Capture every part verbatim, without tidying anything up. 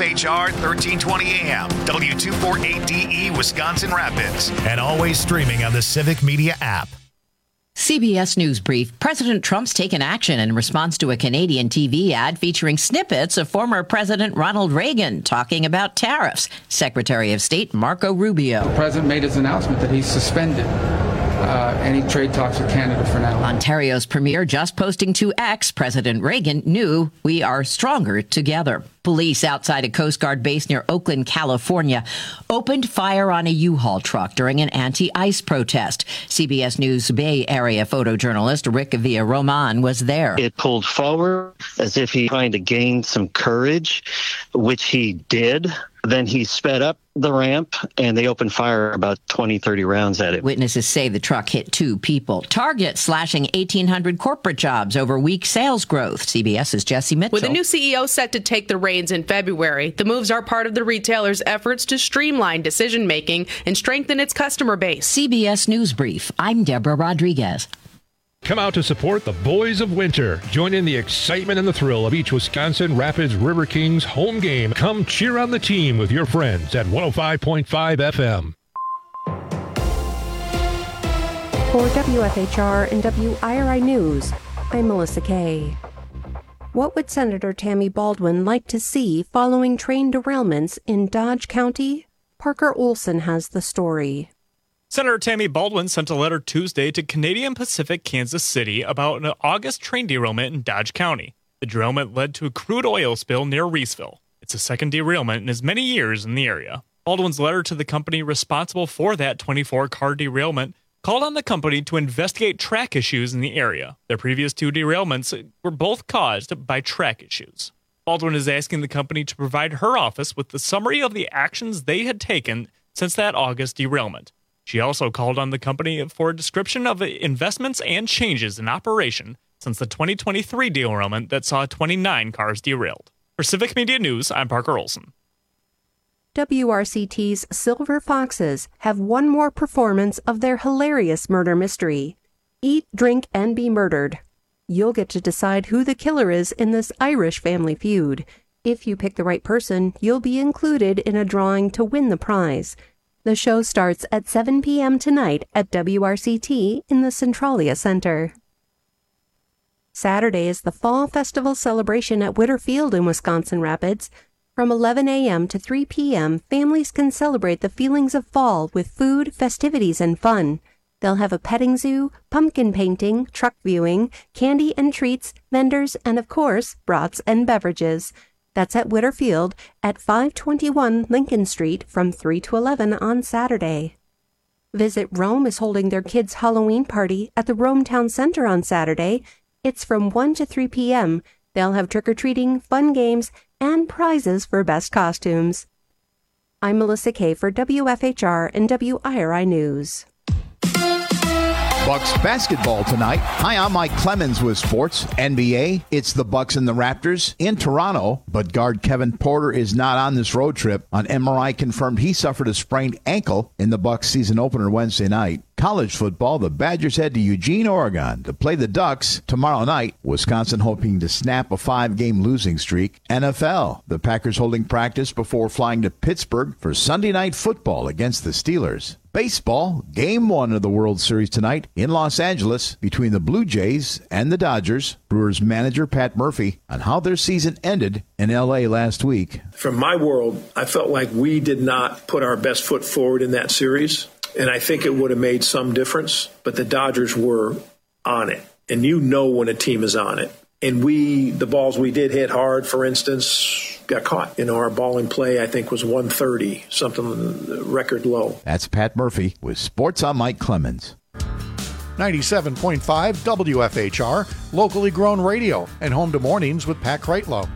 H R thirteen twenty A M, W two forty-eight D E, Wisconsin Rapids, and always streaming on the Civic Media app. C B S News Brief. President Trump's taken action in response to a Canadian T V ad featuring snippets of former President Ronald Reagan talking about tariffs. Secretary of State Marco Rubio. The president made his announcement that he's suspended Uh, any trade talks with Canada for now. Ontario's premier just posting to X, President Reagan knew we are stronger together. Police outside a Coast Guard base near Oakland, California, opened fire on a U-Haul truck during an anti-ICE protest. C B S News Bay Area photojournalist Rick Villaroman was there. It pulled forward as if he trying to gain some courage, which he did. Then he sped up the ramp, and they opened fire about twenty, thirty rounds at it. Witnesses say the truck hit two people. Target slashing eighteen hundred corporate jobs over weak sales growth. CBS's Jesse Mitchell. With a new C E O set to take the reins in February, the moves are part of the retailer's efforts to streamline decision-making and strengthen its customer base. C B S News Brief. I'm Deborah Rodriguez. Come out to support the Boys of Winter. Join in the excitement and the thrill of each Wisconsin Rapids River Kings home game. Come cheer on the team with your friends at one oh five point five F M. For W F H R and W I R I News, I'm Melissa Kay. What would Senator Tammy Baldwin like to see following train derailments in Dodge County? Parker Olson has the story. Senator Tammy Baldwin sent a letter Tuesday to Canadian Pacific Kansas City about an August train derailment in Dodge County. The derailment led to a crude oil spill near Reesville. It's the second derailment in as many years in the area. Baldwin's letter to the company responsible for that twenty-four car derailment called on the company to investigate track issues in the area. Their previous two derailments were both caused by track issues. Baldwin is asking the company to provide her office with the summary of the actions they had taken since that August derailment. She also called on the company for a description of investments and changes in operation since the twenty twenty-three derailment that saw twenty-nine cars derailed. For Civic Media News, I'm Parker Olson. W R C T's Silver Foxes have one more performance of their hilarious murder mystery. Eat, drink, and be murdered. You'll get to decide who the killer is in this Irish family feud. If you pick the right person, you'll be included in a drawing to win the prize. The show starts at seven p.m. tonight at W R C T in the Centralia Center. Saturday is the Fall Festival celebration at Witter Field in Wisconsin Rapids. From eleven a.m. to three p.m., families can celebrate the feelings of fall with food, festivities, and fun. They'll have a petting zoo, pumpkin painting, truck viewing, candy and treats, vendors, and of course, brats and beverages. That's at Witter Field at five twenty-one Lincoln Street from three to eleven on Saturday. Visit Rome is holding their kids' Halloween party at the Rome Town Center on Saturday. It's from one to three p.m. They'll have trick-or-treating, fun games, and prizes for best costumes. I'm Melissa Kay for W F H R and W I R I News. Bucks basketball tonight. Hi, I'm Mike Clemens with sports. N B A, it's the Bucks and the Raptors in Toronto, but guard Kevin Porter is not on this road trip. On M R I confirmed he suffered a sprained ankle in the Bucks season opener Wednesday night. College football, the Badgers head to Eugene, Oregon to play the Ducks tomorrow night. Wisconsin hoping to snap a five-game losing streak. N F L, the Packers holding practice before flying to Pittsburgh for Sunday night football against the Steelers. Baseball, game one of the World Series tonight in Los Angeles between the Blue Jays and the Dodgers. Brewers manager Pat Murphy on how their season ended in L A last week. From my world, I felt like we did not put our best foot forward in that series, and I think it would have made some difference, but the Dodgers were on it, and you know when a team is on it. And we, the balls we did hit hard, for instance, got caught. You know, our ball in play, I think, was one thirty, something record low. That's Pat Murphy with Sports on Mike Clemens. ninety-seven point five W F H R, locally grown radio, and home to mornings with Pat Kreitlow.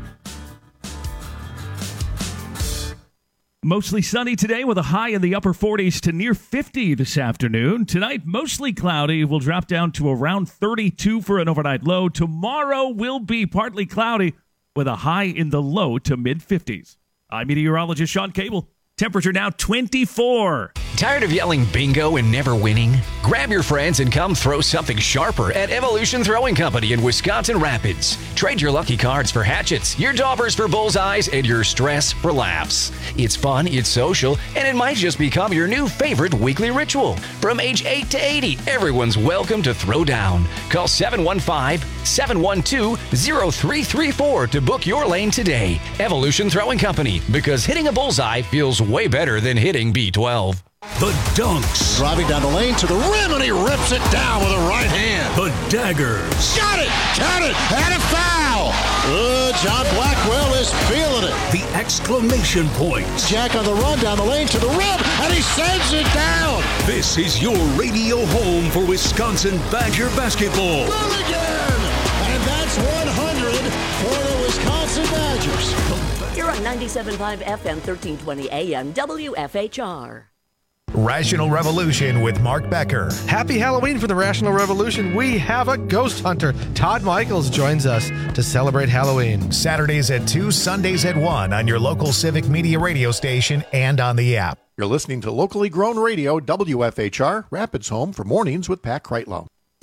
Mostly sunny today with a high in the upper forties to near fifty this afternoon. Tonight, mostly cloudy. Will drop down to around thirty-two for an overnight low. Tomorrow will be partly cloudy with a high in the low to mid-fifties. I'm meteorologist Sean Cable. Temperature now twenty-four. Tired of yelling bingo and never winning? Grab your friends and come throw something sharper at Evolution Throwing Company in Wisconsin Rapids. Trade your lucky cards for hatchets, your daubers for bullseyes, and your stress for laughs. It's fun, it's social, and it might just become your new favorite weekly ritual. From age eight to eighty, everyone's welcome to throw down. Call seven one five, seven one two, zero three three four to book your lane today. Evolution Throwing Company, because hitting a bullseye feels way better than hitting B twelve. The dunks. Driving down the lane to the rim, and he rips it down with a right hand. The daggers. Got it! Count it! And a foul! Uh, John Blackwell is feeling it. The exclamation points. Jack on the run down the lane to the rim, and he sends it down. This is your radio home for Wisconsin Badger basketball. Mulligan! And that's one hundred for the Wisconsin Badgers. You're on ninety-seven point five F M, thirteen twenty A M, W F H R. Rational Revolution with Mark Becker. Happy Halloween for the Rational Revolution. We have a ghost hunter. Todd Michaels joins us to celebrate Halloween. Saturdays at two, Sundays at one on your local Civic Media radio station and on the app. You're listening to locally grown radio, W F H R, Rapids Home for Mornings with Pat Kreitlow.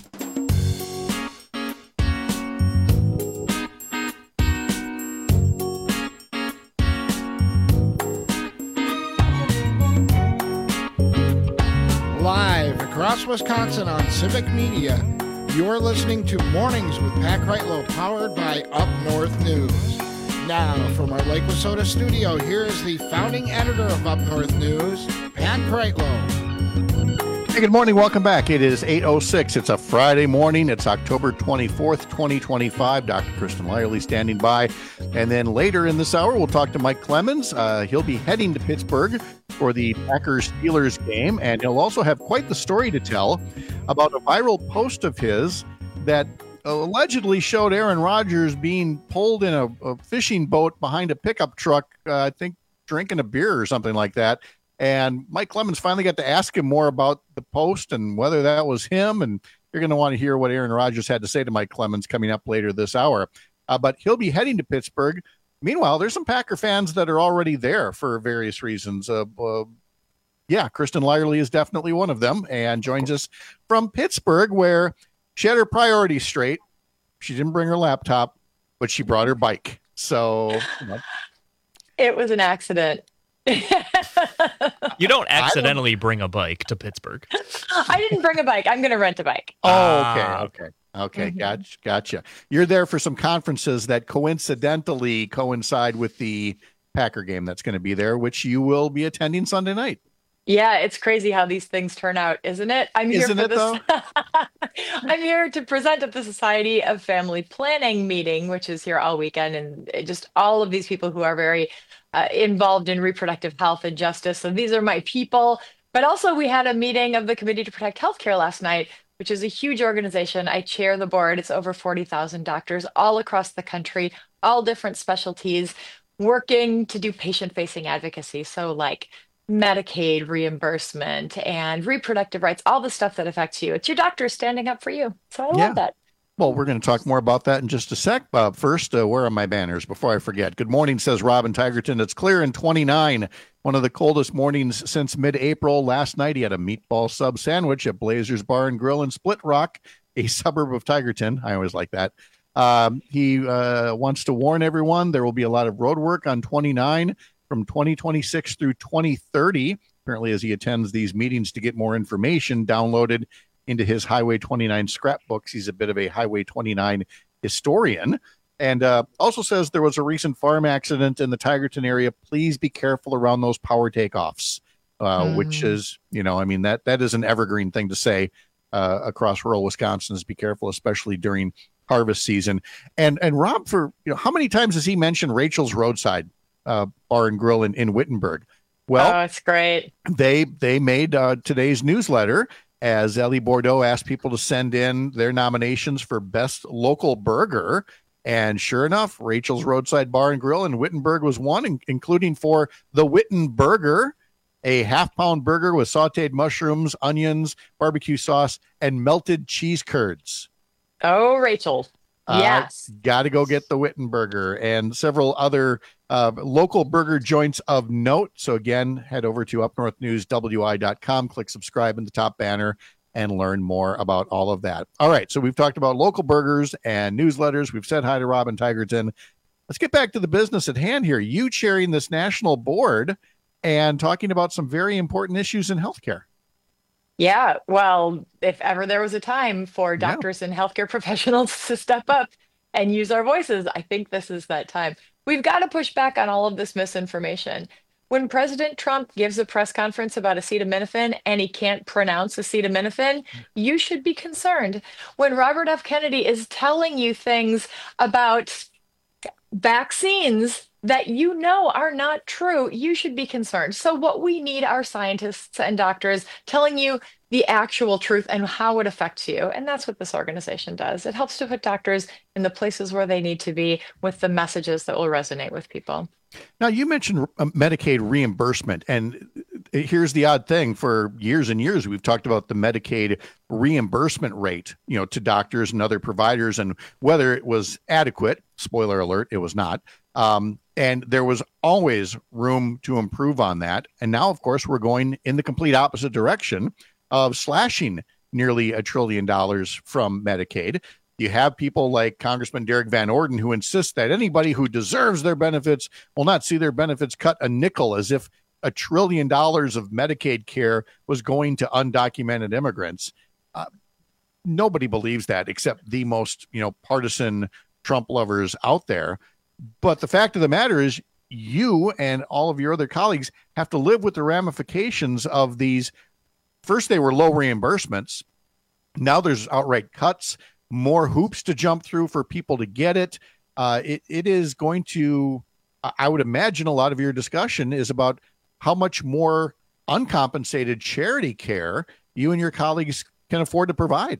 Live across Wisconsin on Civic Media, you're listening to Mornings with Pat Kreitlow, powered by Up North News. Now, from our Lake Wissota studio, here is the founding editor of Up North News, Pat Kreitlow. Hey, good morning. Welcome back. It is eight oh six. It's a Friday morning. It's October twenty-fourth, twenty twenty-five. Doctor Kristen Lyerly standing by. And then later in this hour, we'll talk to Mike Clemens. Uh, he'll be heading to Pittsburgh for the Packers-Steelers game, and he'll also have quite the story to tell about a viral post of his that allegedly showed Aaron Rodgers being pulled in a, a fishing boat behind a pickup truck, uh, I think drinking a beer or something like that. And Mike Clemens finally got to ask him more about the post and whether that was him. And you're going to want to hear what Aaron Rodgers had to say to Mike Clemens coming up later this hour. Uh, but he'll be heading to Pittsburgh. Meanwhile, there's some Packer fans that are already there for various reasons. Uh, uh, yeah, Kristen Lyerly is definitely one of them and joins us from Pittsburgh, where she had her priorities straight. She didn't bring her laptop, but she brought her bike. So you know. It was an accident. You don't accidentally don't... bring a bike to Pittsburgh. I didn't bring a bike. I'm going to rent a bike. Oh, okay, okay. Okay, mm-hmm. gotcha, gotcha. You're there for some conferences that coincidentally coincide with the Packer game that's going to be there, which you will be attending Sunday night. Yeah, it's crazy how these things turn out, isn't it? I'm here isn't for it, this. Though? I'm here to present at the Society of Family Planning meeting, which is here all weekend, and just all of these people who are very uh, involved in reproductive health and justice. So these are my people. But also, we had a meeting of the Committee to Protect Healthcare last night, which is a huge organization. I chair the board. It's over forty thousand doctors all across the country, all different specialties, working to do patient-facing advocacy. So like Medicaid reimbursement and reproductive rights, all the stuff that affects you. It's your doctor standing up for you. So I yeah. love that. Well, we're going to talk more about that in just a sec. Uh, first, uh, where are my banners before I forget? Good morning, says Robin Tigerton. It's clear in twenty-nine. One of the coldest mornings since mid-April. Last night, he had a meatball sub sandwich at Blazers Bar and Grill in Split Rock, a suburb of Tigerton. I always like that. Um, he uh, wants to warn everyone there will be a lot of road work on twenty-nine from twenty twenty-six through twenty thirty. Apparently, as he attends these meetings to get more information downloaded into his Highway twenty-nine scrapbooks. He's a bit of a Highway twenty-nine historian. And uh, also says there was a recent farm accident in the Tigerton area. Please be careful around those power takeoffs, uh, mm. which is, you know, I mean, that that is an evergreen thing to say uh, across rural Wisconsin, is be careful, especially during harvest season. And and Rob, for, you know, how many times has he mentioned Rachel's Roadside uh, Bar and Grill in, in Wittenberg? Well, oh, it's great. They, they made uh, today's newsletter, as Ellie Bordeaux asked people to send in their nominations for best local burger. And sure enough, Rachel's Roadside Bar and Grill in Wittenberg was one, in- including for the Witten Burger, a half-pound burger with sautéed mushrooms, onions, barbecue sauce, and melted cheese curds. Oh, Rachel. Yes. Uh, got to go get the Wittenberger and several other uh, local burger joints of note. So again, head over to up north news w i dot com, click subscribe in the top banner, and learn more about all of that. All right, so we've talked about local burgers and newsletters. We've said hi to Robin Tigerton. Let's get back to the business at hand here. You chairing this national board and talking about some very important issues in healthcare. Yeah, well, if ever there was a time for doctors yeah. and healthcare professionals to step up and use our voices, I think this is that time. We've got to push back on all of this misinformation. When President Trump gives a press conference about acetaminophen and he can't pronounce acetaminophen, you should be concerned. When Robert F. Kennedy is telling you things about vaccines that you know are not true, you should be concerned. So what we need are scientists and doctors telling you the actual truth and how it affects you. And that's what this organization does. It helps to put doctors in the places where they need to be with the messages that will resonate with people. Now, you mentioned Medicaid reimbursement, and here's the odd thing. For years and years, we've talked about the Medicaid reimbursement rate, you know, to doctors and other providers, and whether it was adequate. Spoiler alert, it was not. Um, and there was always room to improve on that. And now, of course, we're going in the complete opposite direction of slashing nearly a trillion dollars from Medicaid. You have people like Congressman Derek Van Orden who insists that anybody who deserves their benefits will not see their benefits cut a nickel, as if a trillion dollars of Medicaid care was going to undocumented immigrants. Uh, nobody believes that except the most, you know, partisan Trump lovers out there. But the fact of the matter is, you and all of your other colleagues have to live with the ramifications of these. First, they were low reimbursements. Now there's outright cuts, more hoops to jump through for people to get it. Uh, it it is going to, I would imagine a lot of your discussion is about how much more uncompensated charity care you and your colleagues can afford to provide.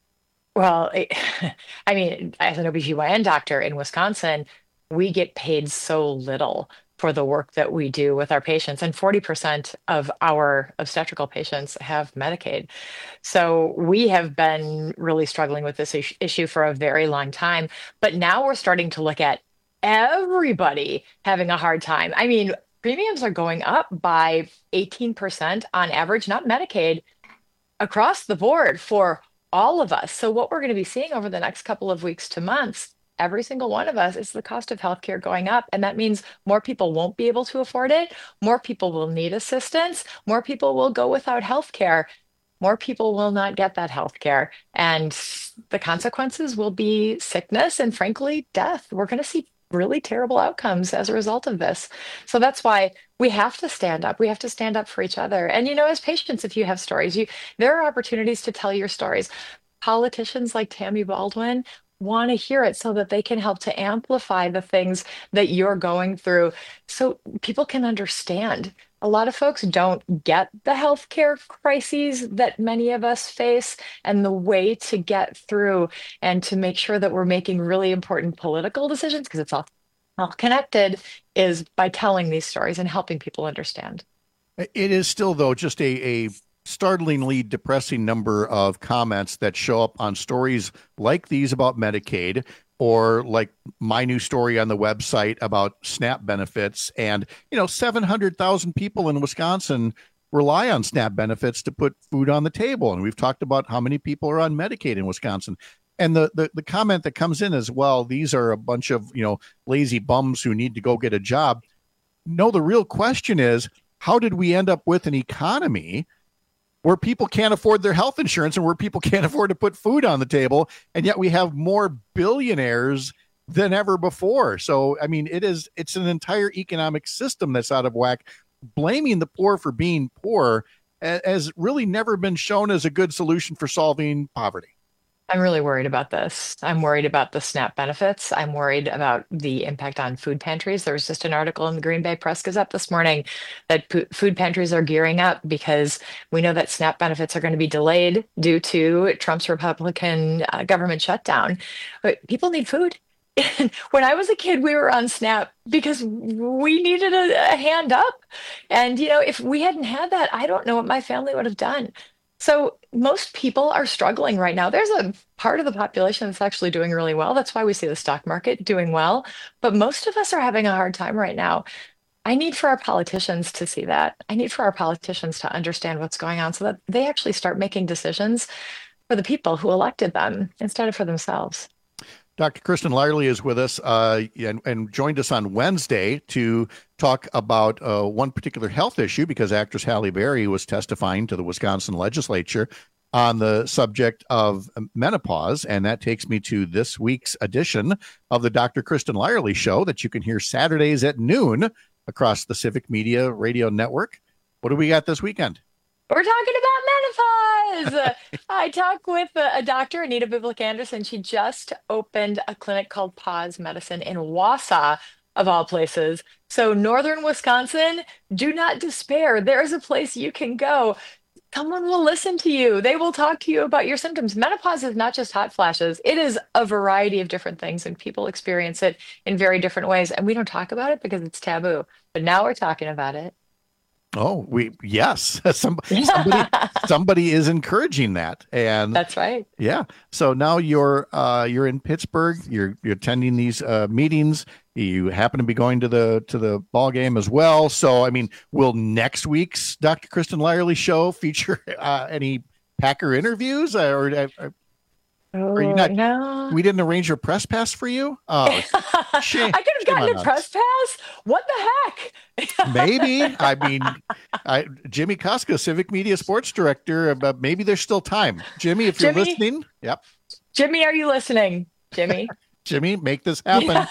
Well, it, I mean, as an O B G Y N doctor in Wisconsin, we get paid so little for the work that we do with our patients. And forty percent of our obstetrical patients have Medicaid. So we have been really struggling with this issue for a very long time. But now we're starting to look at everybody having a hard time. I mean, premiums are going up by eighteen percent on average, not Medicaid, across the board for all of us. So what we're going to be seeing over the next couple of weeks to months, every single one of us, is the cost of healthcare going up. And that means more people won't be able to afford it. More people will need assistance. More people will go without healthcare. More people will not get that healthcare. And the consequences will be sickness and, frankly, death. We're going to see really terrible outcomes as a result of this. So that's why we have to stand up. We have to stand up for each other. And, you know, as patients, if you have stories, you there are opportunities to tell your stories. Politicians like Tammy Baldwin want to hear it so that they can help to amplify the things that you're going through so people can understand. A lot of folks don't get the healthcare crises that many of us face, and the way to get through and to make sure that we're making really important political decisions, because it's all, all connected, is by telling these stories and helping people understand. It is still, though, just a, a startlingly depressing number of comments that show up on stories like these about Medicaid, or like my new story on the website about SNAP benefits. And, you know, seven hundred thousand people in Wisconsin rely on SNAP benefits to put food on the table. And we've talked about how many people are on Medicaid in Wisconsin. And the, the, the comment that comes in as well, these are a bunch of, you know, lazy bums who need to go get a job. No, the real question is, how did we end up with an economy where people can't afford their health insurance and where people can't afford to put food on the table, and yet we have more billionaires than ever before? So, I mean, it is, it's an entire economic system that's out of whack. Blaming the poor for being poor has really never been shown as a good solution for solving poverty. I'm really worried about this. I'm worried about the SNAP benefits. I'm worried about the impact on food pantries. There was just an article in the Green Bay Press Gazette this morning that p- food pantries are gearing up because we know that SNAP benefits are going to be delayed due to Trump's Republican uh, government shutdown. But people need food. When I was a kid, we were on SNAP because we needed a, a hand up. And, you know, if we hadn't had that, I don't know what my family would have done. So most people are struggling right now. There's a part of the population that's actually doing really well. That's why we see the stock market doing well. But most of us are having a hard time right now. I need for our politicians to see that. I need for our politicians to understand what's going on so that they actually start making decisions for the people who elected them instead of for themselves. Doctor Kristen Lyerly is with us uh, and, and joined us on Wednesday to talk about uh, one particular health issue because actress Halle Berry was testifying to the Wisconsin legislature on the subject of menopause. And that takes me to this week's edition of the Doctor Kristen Lyerly Show that you can hear Saturdays at noon across the Civic Media Radio Network. What do we got this weekend? We're talking about menopause. I talk with a, a doctor, Anita Biblick Anderson. She just opened a clinic called Pause Medicine in Wausau, of all places. So northern Wisconsin, do not despair. There is a place you can go. Someone will listen to you. They will talk to you about your symptoms. Menopause is not just hot flashes. It is a variety of different things, and people experience it in very different ways. And we don't talk about it because it's taboo. But now we're talking about it. Oh, we yes. Some, somebody somebody is encouraging that, and that's right. Yeah. So now you're uh, you're in Pittsburgh. You're you're attending these uh, meetings. You happen to be going to the to the ball game as well. So I mean, will next week's Doctor Kristen Lyerly show feature uh, any Packer interviews, uh, or, or Oh, are you not? No. We didn't arrange a press pass for you. Oh, shame. I could have gotten a press pass. What the heck? Maybe. I mean, I, Jimmy Koska, Civic Media Sports Director, but maybe there's still time. Jimmy, if you're Jimmy? listening, yep. Jimmy, are you listening? Jimmy? Jimmy, make this happen.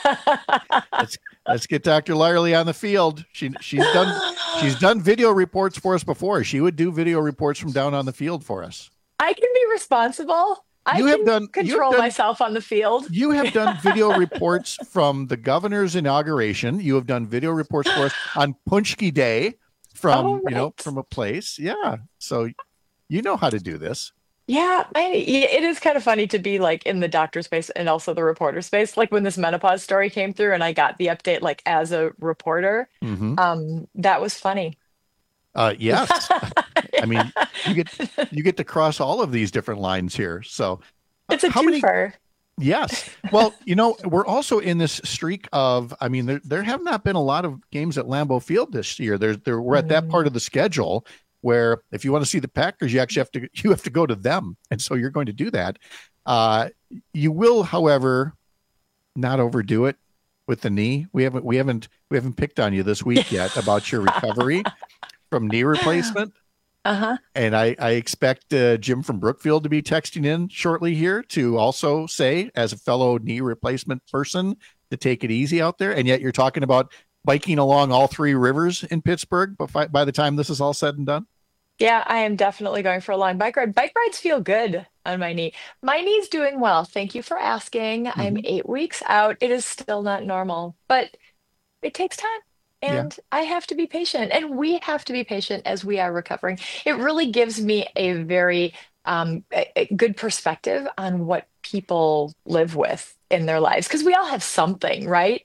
let's let's get Doctor Lyerly on the field. She she's done she's done video reports for us before. She would do video reports from down on the field for us. I can be responsible. I You can have done- you have control done- myself on the field. You have done video reports from the governor's inauguration. You have done video reports for us on Punchki Day from Oh, you know right. from a place. Yeah, so you know how to do this. Yeah, I, it is kind of funny to be like in the doctor space and also the reporter space. Like when this menopause story came through and I got the update like as a reporter, Mhm. um, that was funny. Uh, yes, I mean you get you get to cross all of these different lines here. So It's a how many- twofer. Yes. Well, you know, we're also in this streak of, I mean, there, there have not been a lot of games at Lambeau Field this year. There's there we're at that part of the schedule where if you want to see the Packers, you actually have to you have to go to them. And so you're going to do that. Uh, you will, however, not overdo it with the knee. We haven't we haven't we haven't picked on you this week yet about your recovery from knee replacement. Uh-huh. And I, I expect uh, Jim from Brookfield to be texting in shortly here to also say, as a fellow knee replacement person, to take it easy out there. And yet you're talking about biking along all three rivers in Pittsburgh by, by the time this is all said and done. Yeah, I am definitely going for a long bike ride. Bike rides feel good on my knee. My knee's doing well. Thank you for asking. I'm eight weeks out. It is still not normal, but it takes time. And I have to be patient, and we have to be patient as we are recovering. It really gives me a very um, a, a good perspective on what people live with in their lives, because we all have something, right?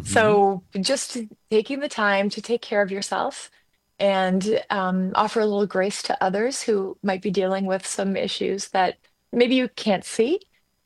So just taking the time to take care of yourself and um, offer a little grace to others who might be dealing with some issues that maybe you can't see.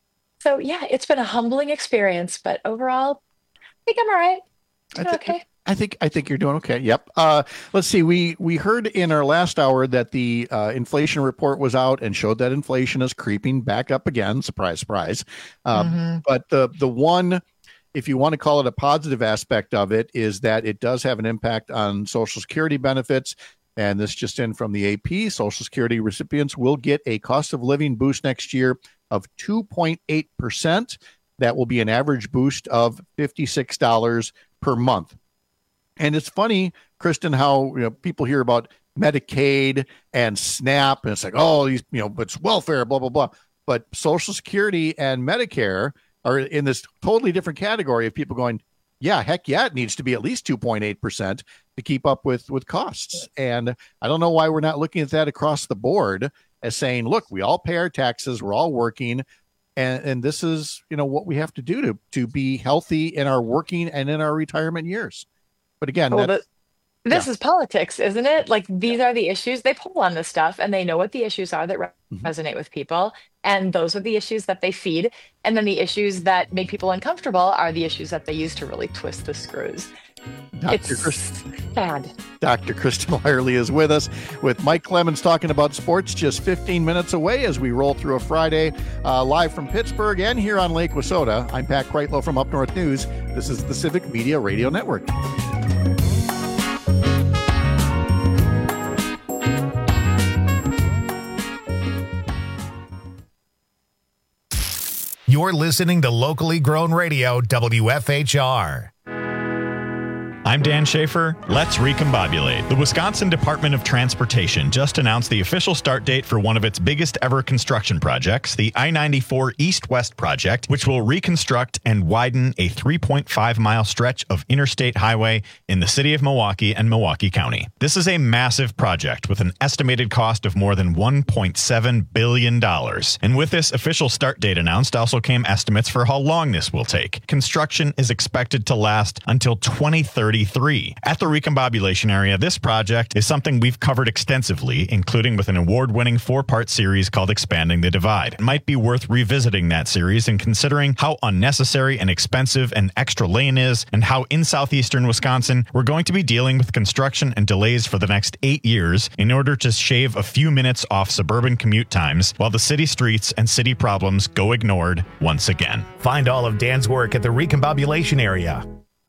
So yeah, it's been a humbling experience, but overall, I think I'm all right. Doing okay. I think I think you're doing okay. Yep. Uh, let's see. We we heard in our last hour that the uh, inflation report was out and showed that inflation is creeping back up again. Surprise, surprise. Uh, Mhm. But the the one, if you want to call it a positive aspect of it, is that it does have an impact on Social Security benefits. And this just in from the A P, Social Security recipients will get a cost of living boost next year of two point eight percent. That will be an average boost of fifty-six dollars per month. And it's funny, Kristen, how you know people hear about Medicaid and SNAP, and it's like, oh, these, you know, but it's welfare, blah, blah, blah. But Social Security and Medicare are in this totally different category of people going, yeah, heck yeah, it needs to be at least two point eight percent to keep up with, with costs. And I don't know why we're not looking at that across the board as saying, look, we all pay our taxes, we're all working, and, and this is, you know, what we have to do to, to be healthy in our working and in our retirement years. But again, Well, that, This Yeah. is politics, isn't it? Like, these are the issues. They poll on this stuff and they know what the issues are that re- Mm-hmm. resonate with people. And those are the issues that they feed. And then the issues that make people uncomfortable are the issues that they use to really twist the screws. Doctor It's Chris- sad. Doctor Kristen Lyerly is with us with Mike Clemens talking about sports just fifteen minutes away as we roll through a Friday uh, live from Pittsburgh and here on Lake Wissota. I'm Pat Kreitlow from Up North News. This is the Civic Media Radio Network. You're listening to locally grown radio, W F H R. I'm Dan Schaefer. Let's recombobulate. The Wisconsin Department of Transportation just announced the official start date for one of its biggest ever construction projects, the I ninety-four East-West project, which will reconstruct and widen a three point five mile stretch of interstate highway in the city of Milwaukee and Milwaukee County. This is a massive project with an estimated cost of more than one point seven billion dollars. And with this official start date announced also came estimates for how long this will take. Construction is expected to last until twenty thirty-three. At the recombobulation area, this project is something we've covered extensively, including with an award-winning four-part series called Expanding the Divide. It might be worth revisiting that series and considering how unnecessary and expensive an extra lane is and how in southeastern Wisconsin we're going to be dealing with construction and delays for the next eight years in order to shave a few minutes off suburban commute times while the city streets and city problems go ignored once again. Find all of Dan's work at the recombobulation area.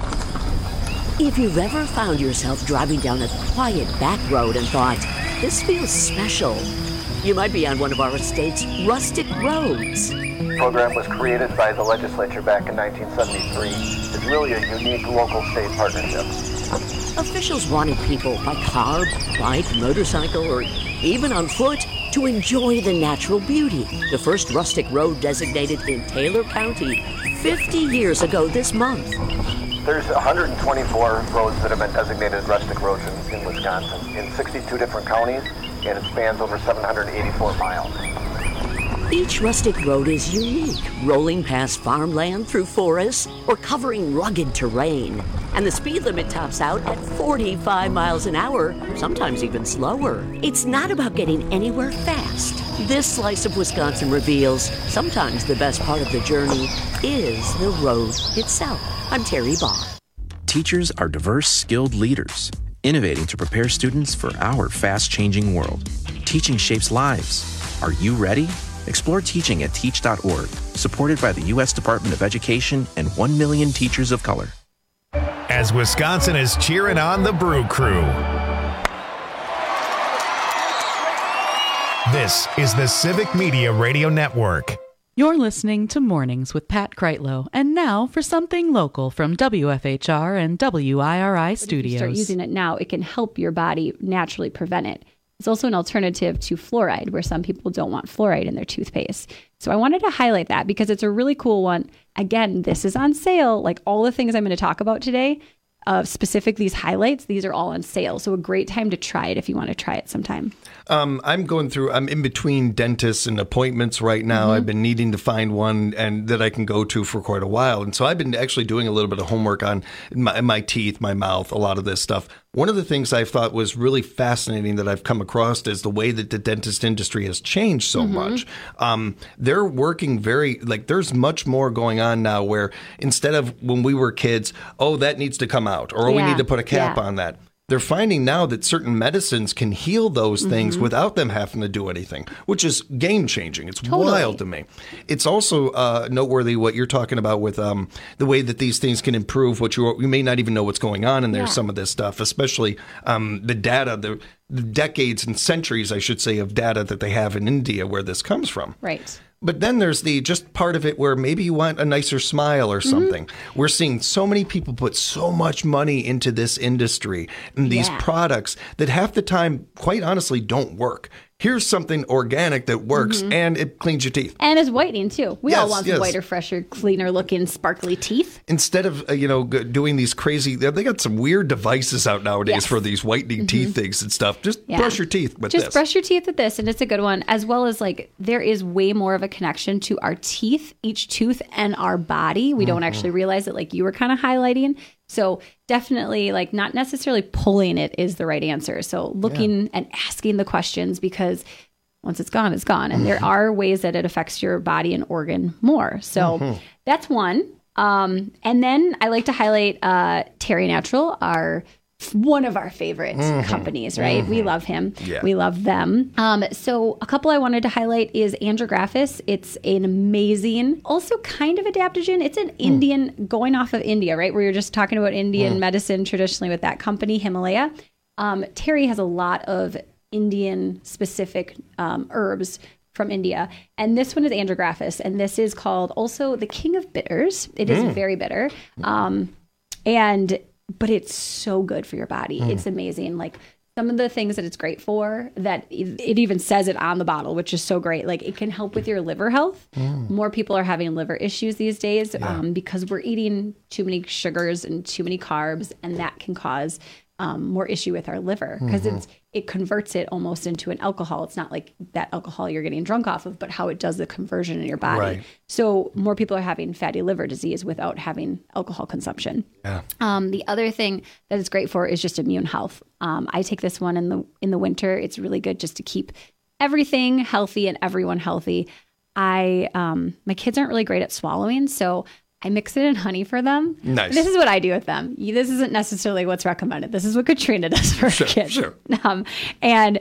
If you've ever found yourself driving down a quiet back road and thought, this feels special, you might be on one of our state's rustic roads. The program was created by the legislature back in nineteen seventy-three. It's really a unique local-state partnership. Officials wanted people by car, bike, motorcycle, or even on foot to enjoy the natural beauty. The first rustic road designated in Taylor County fifty years ago this month. There's one hundred twenty-four roads that have been designated rustic roads in, in Wisconsin in sixty-two different counties, and it spans over seven hundred eighty-four miles. Each rustic road is unique, rolling past farmland through forests or covering rugged terrain. And the speed limit tops out at forty-five miles an hour, sometimes even slower. It's not about getting anywhere fast. This slice of Wisconsin reveals sometimes the best part of the journey is the road itself. I'm Terry Barr. Teachers are diverse, skilled leaders, innovating to prepare students for our fast-changing world. Teaching shapes lives. Are you ready? Explore teaching at teach dot org, supported by the U S Department of Education and one million teachers of color. As Wisconsin is cheering on the Brew Crew. This is the Civic Media Radio Network. You're listening to Mornings with Pat Kreitlow. And now for something local from W F H R and W I R I Studios. If you start using it now, it can help your body naturally prevent it. It's also an alternative to fluoride, where some people don't want fluoride in their toothpaste. So I wanted to highlight that because it's a really cool one. Again, this is on sale. Like all the things I'm going to talk about today, uh, specific these highlights, these are all on sale. So a great time to try it if you want to try it sometime. Um, I'm going through, I'm in between dentists and appointments right now. Mm-hmm. I've been needing to find one and that I can go to for quite a while. And so I've been actually doing a little bit of homework on my, my teeth, my mouth, a lot of this stuff. One of the things I thought was really fascinating that I've come across is the way that the dentist industry has changed so Mm-hmm. much. Um, they're working very, like there's much more going on now where instead of when we were kids, oh, that needs to come out or we Yeah. need to put a cap Yeah. on that. They're finding now that certain medicines can heal those things Mhm. without them having to do anything, which is game-changing. It's Totally. wild to me. It's also uh, noteworthy what you're talking about with um, the way that these things can improve what you you may not even know what's going on in there, Yeah. some of this stuff, especially um, the data, the, the decades and centuries, I should say, of data that they have in India where this comes from. Right. But then there's the just part of it where maybe you want a nicer smile or something. Mm-hmm. We're seeing so many people put so much money into this industry and these Yeah. products that half the time, quite honestly, don't work. Here's something organic that works Mhm. and it cleans your teeth. And it's whitening too. We all Yes, want yes. some whiter, fresher, cleaner looking, sparkly teeth. Instead of, uh, you know, g- doing these crazy, they got some weird devices out nowadays Yes. for these whitening teeth Mhm. things and stuff. Just Yeah. brush your teeth with Just this. brush your teeth with this, and it's a good one. As well as like there is way more of a connection to our teeth, each tooth, and our body. We don't Mhm. actually realize it, like you were kind of highlighting. So definitely like not necessarily pulling it is the right answer. So looking yeah. and asking the questions, because once it's gone, it's gone. And there are ways that it affects your body and organ more. So mm-hmm. that's one. Um, and then I like to highlight uh, Terry Natural, our one of our favorite mm-hmm. companies, right? Mm-hmm. We love him. Yeah. We love them. Um, so a couple I wanted to highlight is Andrographis. It's an amazing, also kind of adaptogen. It's an mm. Indian, going off of India, right? Where you're just talking about Indian mm. medicine traditionally with that company, Himalaya. Um, Terry has a lot of Indian specific um, herbs from India. And this one is Andrographis. And this is called also the King of Bitters. It is mm. very bitter. Um, and, but it's so good for your body. Mm. It's amazing. Like some of the things that it's great for, that it even says it on the bottle, which is so great. Like it can help with your liver health. Mm. More people are having liver issues these days yeah. um, because we're eating too many sugars and too many carbs. And that can cause um, more issue with our liver because mm-hmm. it's it converts it almost into an alcohol. It's not like that alcohol you're getting drunk off of, but how it does the conversion in your body. Right. So more people are having fatty liver disease without having alcohol consumption. Yeah. Um, the other thing that it's great for is just immune health. Um, I take this one in the in the winter. It's really good just to keep everything healthy and everyone healthy. I um, my kids aren't really great at swallowing, so I mix it in honey for them. Nice. This is what I do with them. This isn't necessarily what's recommended. This is what Katrina does for sure, her kids. Sure. Um, and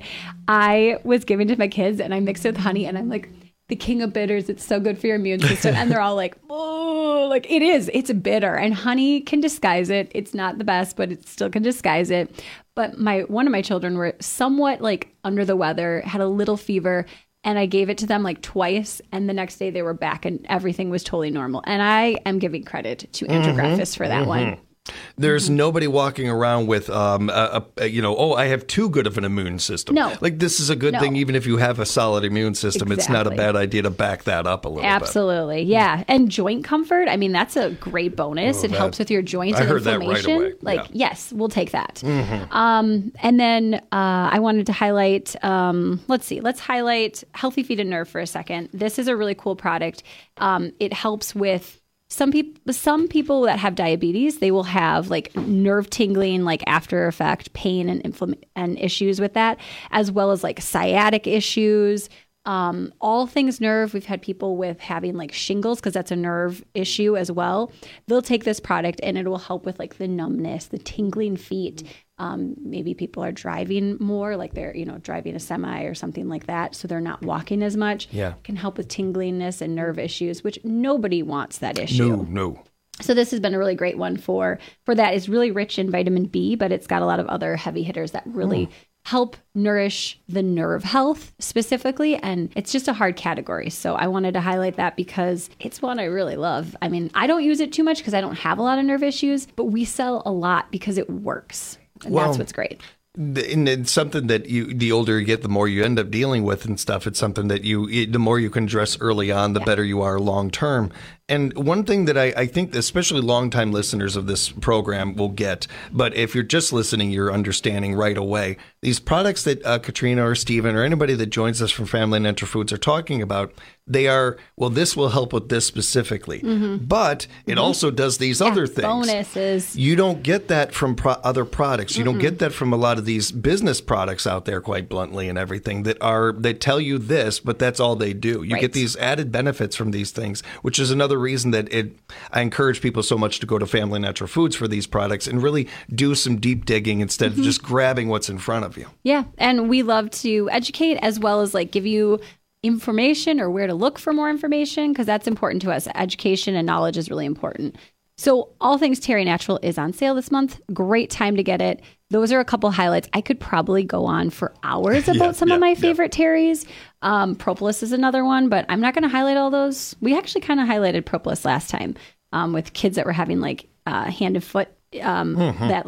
I was giving to my kids, and I mixed it with honey, and I'm like, the King of Bitters, it's so good for your immune system. And they're all like, oh, like it is. It's bitter. And honey can disguise it. It's not the best, but it still can disguise it. But my one of my children were somewhat like under the weather, had a little fever, and I gave it to them like twice, and the next day they were back and everything was totally normal. And I am giving credit to Andrographis mm-hmm. for that mm-hmm. one. There's mm-hmm. nobody walking around with, um, a, a, you know, oh, I have too good of an immune system. No. Like this is a good no. thing, even if you have a solid immune system. Exactly. It's not a bad idea to back that up a little Absolutely. bit. Absolutely. Yeah. And joint comfort, I mean, that's a great bonus. Oh, it that, helps with your joints I and heard inflammation. That right away. Like, yeah. yes, we'll take that. Mm-hmm. Um, and then uh, I wanted to highlight, um, let's see, let's highlight Healthy Feet and Nerve for a second. This is a really cool product. Um, it helps with Some people, some people that have diabetes, they will have like nerve tingling, like after effect, pain and inflammation and issues with that, as well as like sciatic issues. Um, all things nerve. We've had people with having like shingles because that's a nerve issue as well. They'll take this product and it will help with like the numbness, the tingling feet. Um, maybe people are driving more, like they're, you know, driving a semi or something like that. So they're not walking as much. Yeah. It can help with tinglingness and nerve issues, which nobody wants that issue. No, no. So this has been a really great one for, for that. It's really rich in vitamin B, but it's got a lot of other heavy hitters that really mm. help nourish the nerve health specifically. And it's just a hard category. So I wanted to highlight that because it's one I really love. I mean, I don't use it too much because I don't have a lot of nerve issues, but we sell a lot because it works. And well, that's what's great. And it's something that you, the older you get, the more you end up dealing with and stuff. It's something that you, the more you can address early on, the yeah. better you are long term. And one thing that I, I think, especially longtime listeners of this program will get, but if you're just listening, you're understanding right away. These products that uh, Katrina or Steven or anybody that joins us from Family Natural Foods are talking about, they are, well, this will help with this specifically. Mm-hmm. But it mm-hmm. also does these yeah, other things. Bonuses. You don't get that from pro- other products. You mm-hmm. don't get that from a lot of these business products out there, quite bluntly, and everything that are, they tell you this, but that's all they do. You right. get these added benefits from these things, which is another reason that it, I encourage people so much to go to Family Natural Foods for these products and really do some deep digging instead mm-hmm. of just grabbing what's in front of you. Yeah. And we love to educate as well as like give you information or where to look for more information because that's important to us. Education and knowledge is really important. So All Things Terry Natural is on sale this month. Great time to get it. Those are a couple highlights. I could probably go on for hours about yeah, some yeah, of my favorite yeah. Terrys. Um, Propolis is another one, but I'm not going to highlight all those. We actually kind of highlighted Propolis last time um, with kids that were having like uh, hand and foot um, mm-hmm. that like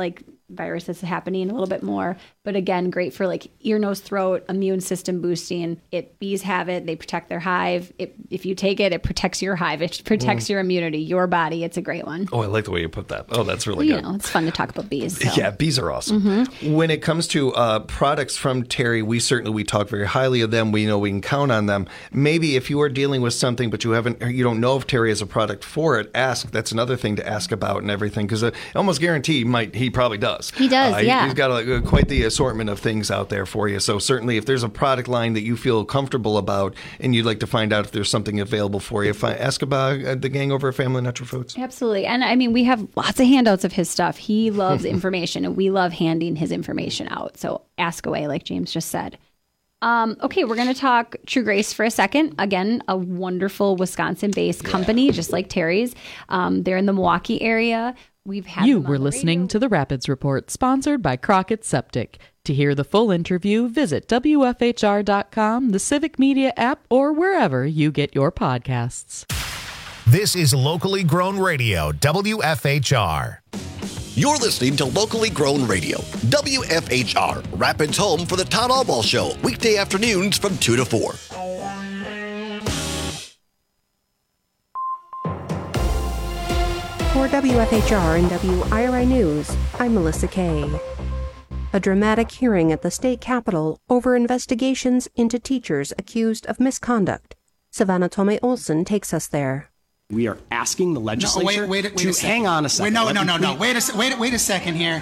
virus is happening a little bit more. But again, great for like ear, nose, throat, immune system boosting. It bees have it. They protect their hive. It, if you take it, it protects your hive. It protects mm. your immunity, your body. It's a great one. Oh, I like the way you put that. Oh, that's really well, good. You know, it's fun to talk about bees. So. Yeah, bees are awesome. Mm-hmm. When it comes to uh, products from Terry, we certainly we talk very highly of them. We know we can count on them. Maybe if you are dealing with something, but you haven't, you don't know if Terry has a product for it, ask. That's another thing to ask about and everything, because I almost guarantee he might. He probably does. He does. Uh, yeah. He's got a, quite the assortment of things out there for you. So certainly, if there's a product line that you feel comfortable about and you'd like to find out if there's something available for you, if I ask about uh, the gang over at Family Natural Foods. Absolutely. And I mean, we have lots of handouts of his stuff. He loves information, and we love handing his information out. So ask away, like James just said. Um, okay, we're going to talk True Grace for a second. Again, a wonderful Wisconsin-based yeah. company, just like Terry's. Um, they're in the Milwaukee area. We've had you were listening radio. to the Rapids Report, sponsored by Crockett Septic. To hear the full interview, visit W F H R dot com, the Civic Media app, or wherever you get your podcasts. This is locally grown radio, W F H R. You're listening to Locally Grown Radio, W F H R, Rapids home for the Todd Allball Show, weekday afternoons from two to four. For W F H R and W I R I News, I'm Melissa Kay. A dramatic hearing at the state capitol over investigations into teachers accused of misconduct. Savannah Tomei Olson takes us there. We are asking the legislature no, wait, wait, wait to a second. hang on a second. Wait, no, Let no, me no, no. please- Wait a, se- wait, wait a second here.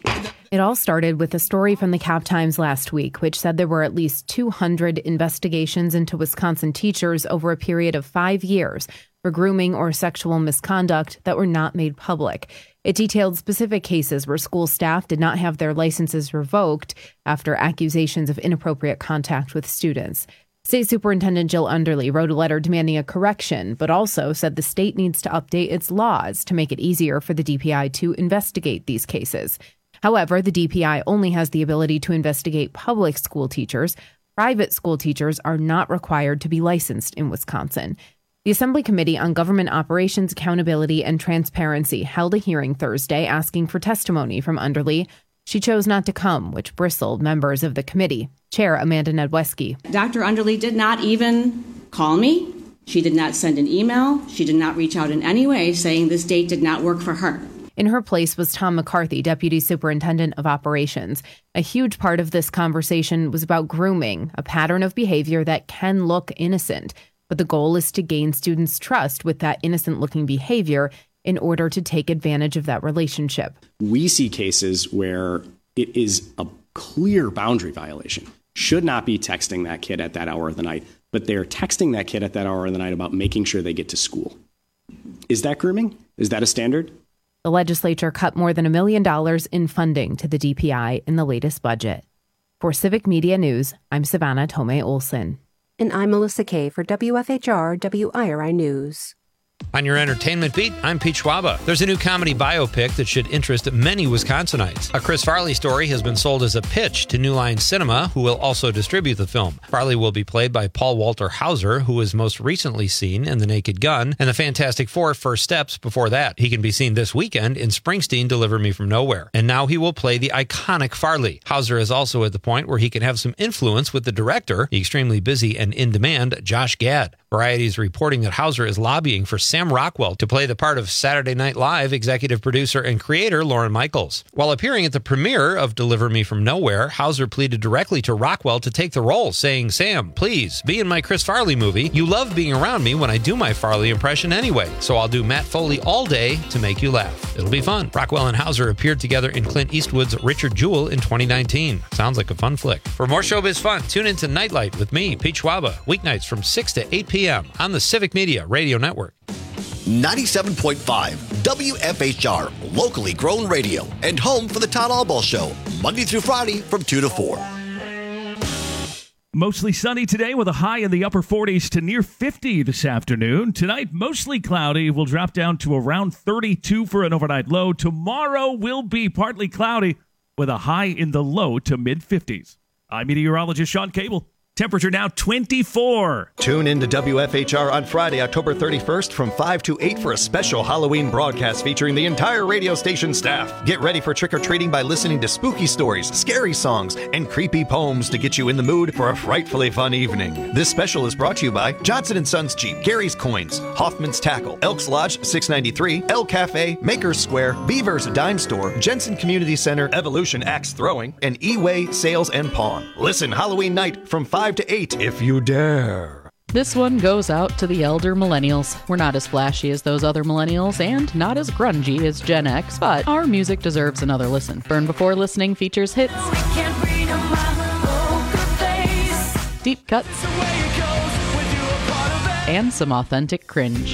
It all started with a story from the Cap Times last week, which said there were at least two hundred investigations into Wisconsin teachers over a period of five years for grooming or sexual misconduct that were not made public. It detailed specific cases where school staff did not have their licenses revoked after accusations of inappropriate contact with students. State Superintendent Jill Underly wrote a letter demanding a correction, but also said the state needs to update its laws to make it easier for the D P I to investigate these cases. However, the D P I only has the ability to investigate public school teachers. Private school teachers are not required to be licensed in Wisconsin. The Assembly Committee on Government Operations, Accountability, and Transparency held a hearing Thursday asking for testimony from Underly. She chose not to come, which bristled members of the committee. Chair Amanda Nedweski. Doctor Underly did not even call me. She did not send an email. She did not reach out in any way saying this date did not work for her. In her place was Tom McCarthy, Deputy Superintendent of Operations. A huge part of this conversation was about grooming, a pattern of behavior that can look innocent. But the goal is to gain students' trust with that innocent-looking behavior in order to take advantage of that relationship. We see cases where it is a clear boundary violation. Should not be texting that kid at that hour of the night, but they're texting that kid at that hour of the night about making sure they get to school. Is that grooming? Is that a standard? The legislature cut more than a million dollars in funding to the D P I in the latest budget. For Civic Media News, I'm Savannah Tomei Olson. And I'm Melissa Kay for W F H R W I R I News. On your entertainment beat, I'm Pete Schwaba. There's a new comedy biopic that should interest many Wisconsinites. A Chris Farley story has been sold as a pitch to New Line Cinema, who will also distribute the film. Farley will be played by Paul Walter Hauser, who was most recently seen in The Naked Gun and The Fantastic Four First Steps before that. He can be seen this weekend in Springsteen Deliver Me From Nowhere. And now he will play the iconic Farley. Hauser is also at the point where he can have some influence with the director, the extremely busy and in-demand Josh Gad. Variety is reporting that Hauser is lobbying for Sam Rockwell to play the part of Saturday Night Live executive producer and creator Lorne Michaels. While appearing at the premiere of Deliver Me From Nowhere, Hauser pleaded directly to Rockwell to take the role, saying, "Sam, please, be in my Chris Farley movie. You love being around me when I do my Farley impression anyway, so I'll do Matt Foley all day to make you laugh. It'll be fun." Rockwell and Hauser appeared together in Clint Eastwood's Richard Jewell in twenty nineteen. Sounds like a fun flick. For more showbiz fun, tune into Nightlight with me, Pete Schwaba, weeknights from six to eight p.m. on the Civic Media Radio Network. ninety-seven point five W F H R, locally grown radio, and home for the Todd Allball Show, Monday through Friday from two to four. Mostly sunny today with a high in the upper forties to near fifty this afternoon. Tonight, mostly cloudy. Will drop down to around thirty-two for an overnight low. Tomorrow will be partly cloudy with a high in the low to mid-fifties. I'm meteorologist Sean Cable. Temperature now twenty-four. Tune in to W F H R on Friday, October thirty-first from five to eight for a special Halloween broadcast featuring the entire radio station staff. Get ready for trick-or-treating by listening to spooky stories, scary songs, and creepy poems to get you in the mood for a frightfully fun evening. This special is brought to you by Johnson and Sons Jeep, Gary's Coins, Hoffman's Tackle, Elks Lodge six ninety-three, El Cafe, Maker's Square, Beaver's Dime Store, Jensen Community Center, Evolution Axe Throwing, and E-Way Sales and Pawn. Listen Halloween night from five to eight if you dare. This one goes out to the elder millennials. We're not as flashy as those other millennials and not as grungy as Gen X, but our music deserves another listen. Burn Before Listening features hits, deep cuts, and some authentic cringe.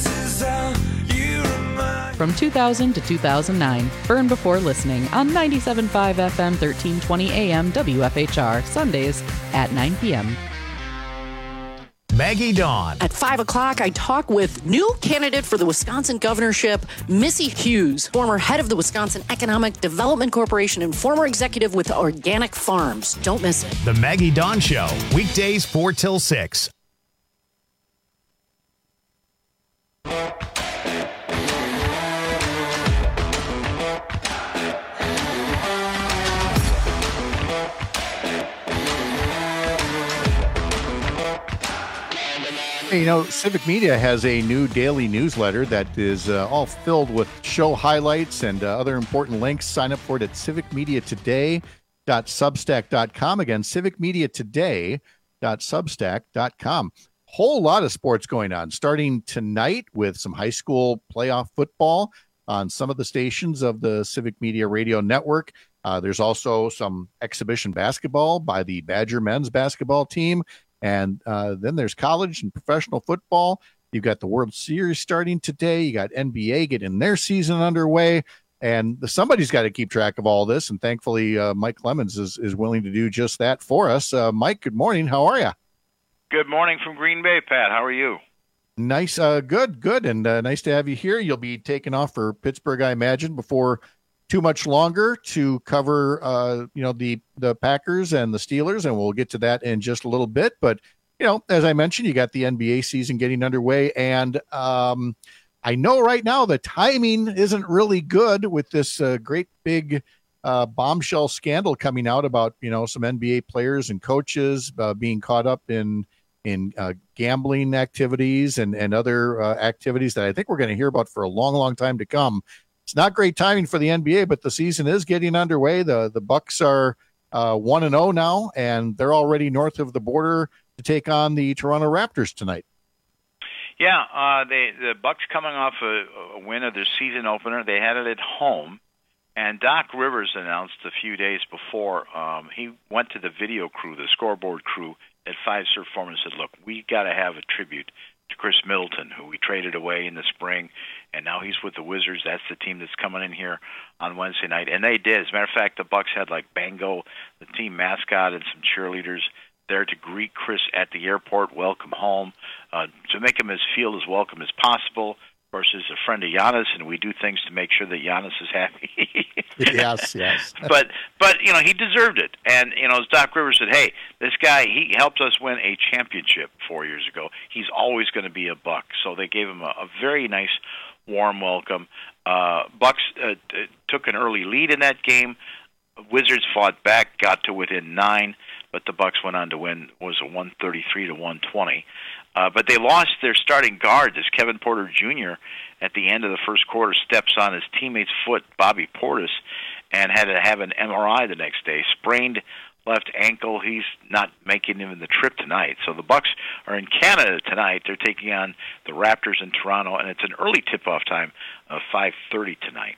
From two thousand to two thousand nine, Burn Before Listening on ninety-seven point five F M, thirteen twenty A M, W F H R, Sundays at nine p.m. Maggie Dawn. At five o'clock, I talk with new candidate for the Wisconsin governorship, Missy Hughes, former head of the Wisconsin Economic Development Corporation and former executive with Organic Farms. Don't miss it. The Maggie Dawn Show, weekdays four till six. You know, Civic Media has a new daily newsletter that is uh, all filled with show highlights and uh, other important links. Sign up for it at civic media today dot substack dot com. Again, civic media today dot substack dot com. Whole lot of sports going on, starting tonight with some high school playoff football on some of the stations of the Civic Media Radio Network. Uh, there's also some exhibition basketball by the Badger men's basketball team. And uh, then there's college and professional football. You've got the World Series starting today. You got N B A getting their season underway. And somebody's got to keep track of all this. And thankfully, uh, Mike Clemens is, is willing to do just that for us. Uh, Mike, good morning. How are you? Good morning from Green Bay, Pat. How are you? Nice. Uh, good, good. And uh, nice to have you here. You'll be taking off for Pittsburgh, I imagine, before too much longer to cover, uh, you know, the, the Packers and the Steelers, and we'll get to that in just a little bit. But, you know, as I mentioned, you got the N B A season getting underway, and um, I know right now the timing isn't really good with this uh, great big uh, bombshell scandal coming out about, you know, some N B A players and coaches uh, being caught up in in uh, gambling activities and, and other uh, activities that I think we're going to hear about for a long, long time to come. It's not great timing for the N B A, but the season is getting underway. The the Bucks are uh, one and zero now, and they're already north of the border to take on the Toronto Raptors tonight. Yeah, uh, they, the Bucks coming off a, a win of their season opener. They had it at home, and Doc Rivers announced a few days before. Um, he went to the video crew, the scoreboard crew at Five Surf Foreman, and said, "Look, we got to have a tribute to Chris Middleton, who we traded away in the spring, and now he's with the Wizards. That's the team that's coming in here on Wednesday night." And they did. As a matter of fact, the Bucks had like Bango, the team mascot, and some cheerleaders there to greet Chris at the airport, welcome home, uh, to make him as feel as welcome as possible. Of course, he's a friend of Giannis, and we do things to make sure that Giannis is happy. yes, yes. but, but you know, he deserved it. And, you know, as Doc Rivers said, hey, this guy, he helped us win a championship four years ago. He's always going to be a Buck. So they gave him a, a very nice, warm welcome. Uh, Bucks uh, t- took an early lead in that game. Wizards fought back, got to within nine, but the Bucks went on to win. Was a one thirty-three to one twenty. Uh, but they lost their starting guard, this Kevin Porter Junior, at the end of the first quarter, steps on his teammate's foot, Bobby Portis, and had to have an M R I the next day. Sprained left ankle. He's not making even the trip tonight. So the Bucks are in Canada tonight. They're taking on the Raptors in Toronto, and it's an early tip-off time of five thirty tonight.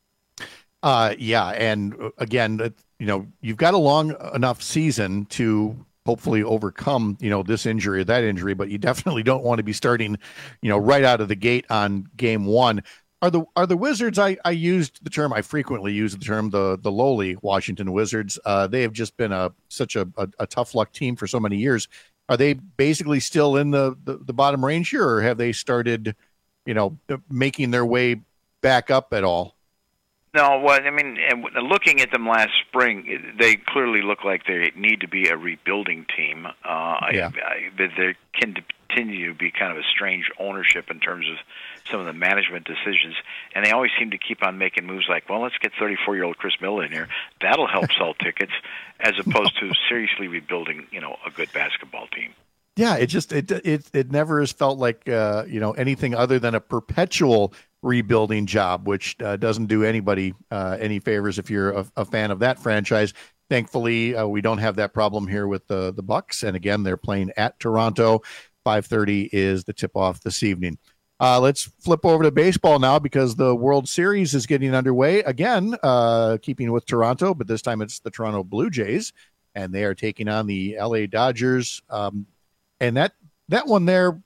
Uh, yeah, and again, you know, you've got a long enough season to hopefully overcome, you know, this injury or that injury, but you definitely don't want to be starting, you know, right out of the gate on game one. Are the are the Wizards, I, I used the term, I frequently use the term, the the lowly Washington Wizards. Uh, they have just been a such a, a, a tough luck team for so many years. Are they basically still in the, the, the bottom range here, or have they started, you know, making their way back up at all? No, well, I mean, and looking at them last spring, they clearly look like they need to be a rebuilding team. Uh, Yeah. I, I, but there can continue to be kind of a strange ownership in terms of some of the management decisions, and they always seem to keep on making moves like, well, let's get thirty-four-year-old Chris Miller in here. That'll help sell tickets, as opposed to seriously rebuilding, you know, a good basketball team. Yeah, it just it it it never has felt like uh, you know anything other than a perpetual rebuilding job, which uh, doesn't do anybody uh, any favors if you're a, a fan of that franchise. Thankfully, uh, we don't have that problem here with the the Bucks, and again, they're playing at Toronto. five thirty is the tip off this evening. Uh, let's flip over to baseball now because the World Series is getting underway again, uh, keeping with Toronto, but this time it's the Toronto Blue Jays, and they are taking on the L A Dodgers. Um, and that that one there,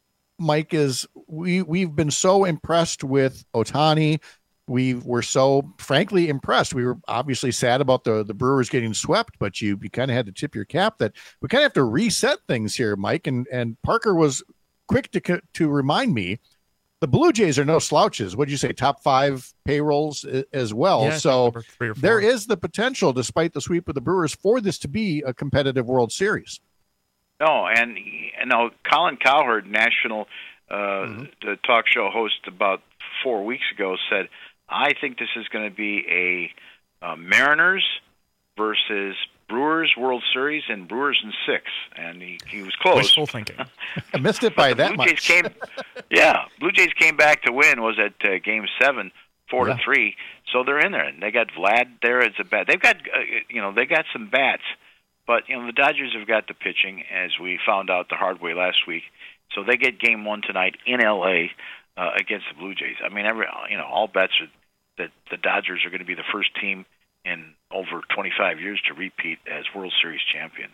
Mike, is we we've been so impressed with Ohtani. We were so frankly impressed. We were obviously sad about the, the Brewers getting swept, but you, you kind of had to tip your cap that we kind of have to reset things here, Mike. And and Parker was quick to to remind me the Blue Jays are no slouches. What'd you say? Top five payrolls as well. Yeah, so three or four. There is the potential, despite the sweep of the Brewers, for this to be a competitive World Series. No, and you know, Colin Cowherd, national uh, mm-hmm. the talk show host, about four weeks ago said, I think this is going to be a uh, Mariners versus Brewers World Series, and Brewers in six, and he, he was close. Wishful thinking. I missed it by that Blue much. Jays came, yeah, Blue Jays came back to win. Was at uh, Game Seven, four Yeah. to three. So they're in there, and they got Vlad there as a bat. They've got, uh, you know, they got some bats, but you know the Dodgers have got the pitching, as we found out the hard way last week. So they get Game One tonight in L A uh, against the Blue Jays. I mean, every you know, all bets are that the Dodgers are going to be the first team in over twenty-five years to repeat as World Series champions.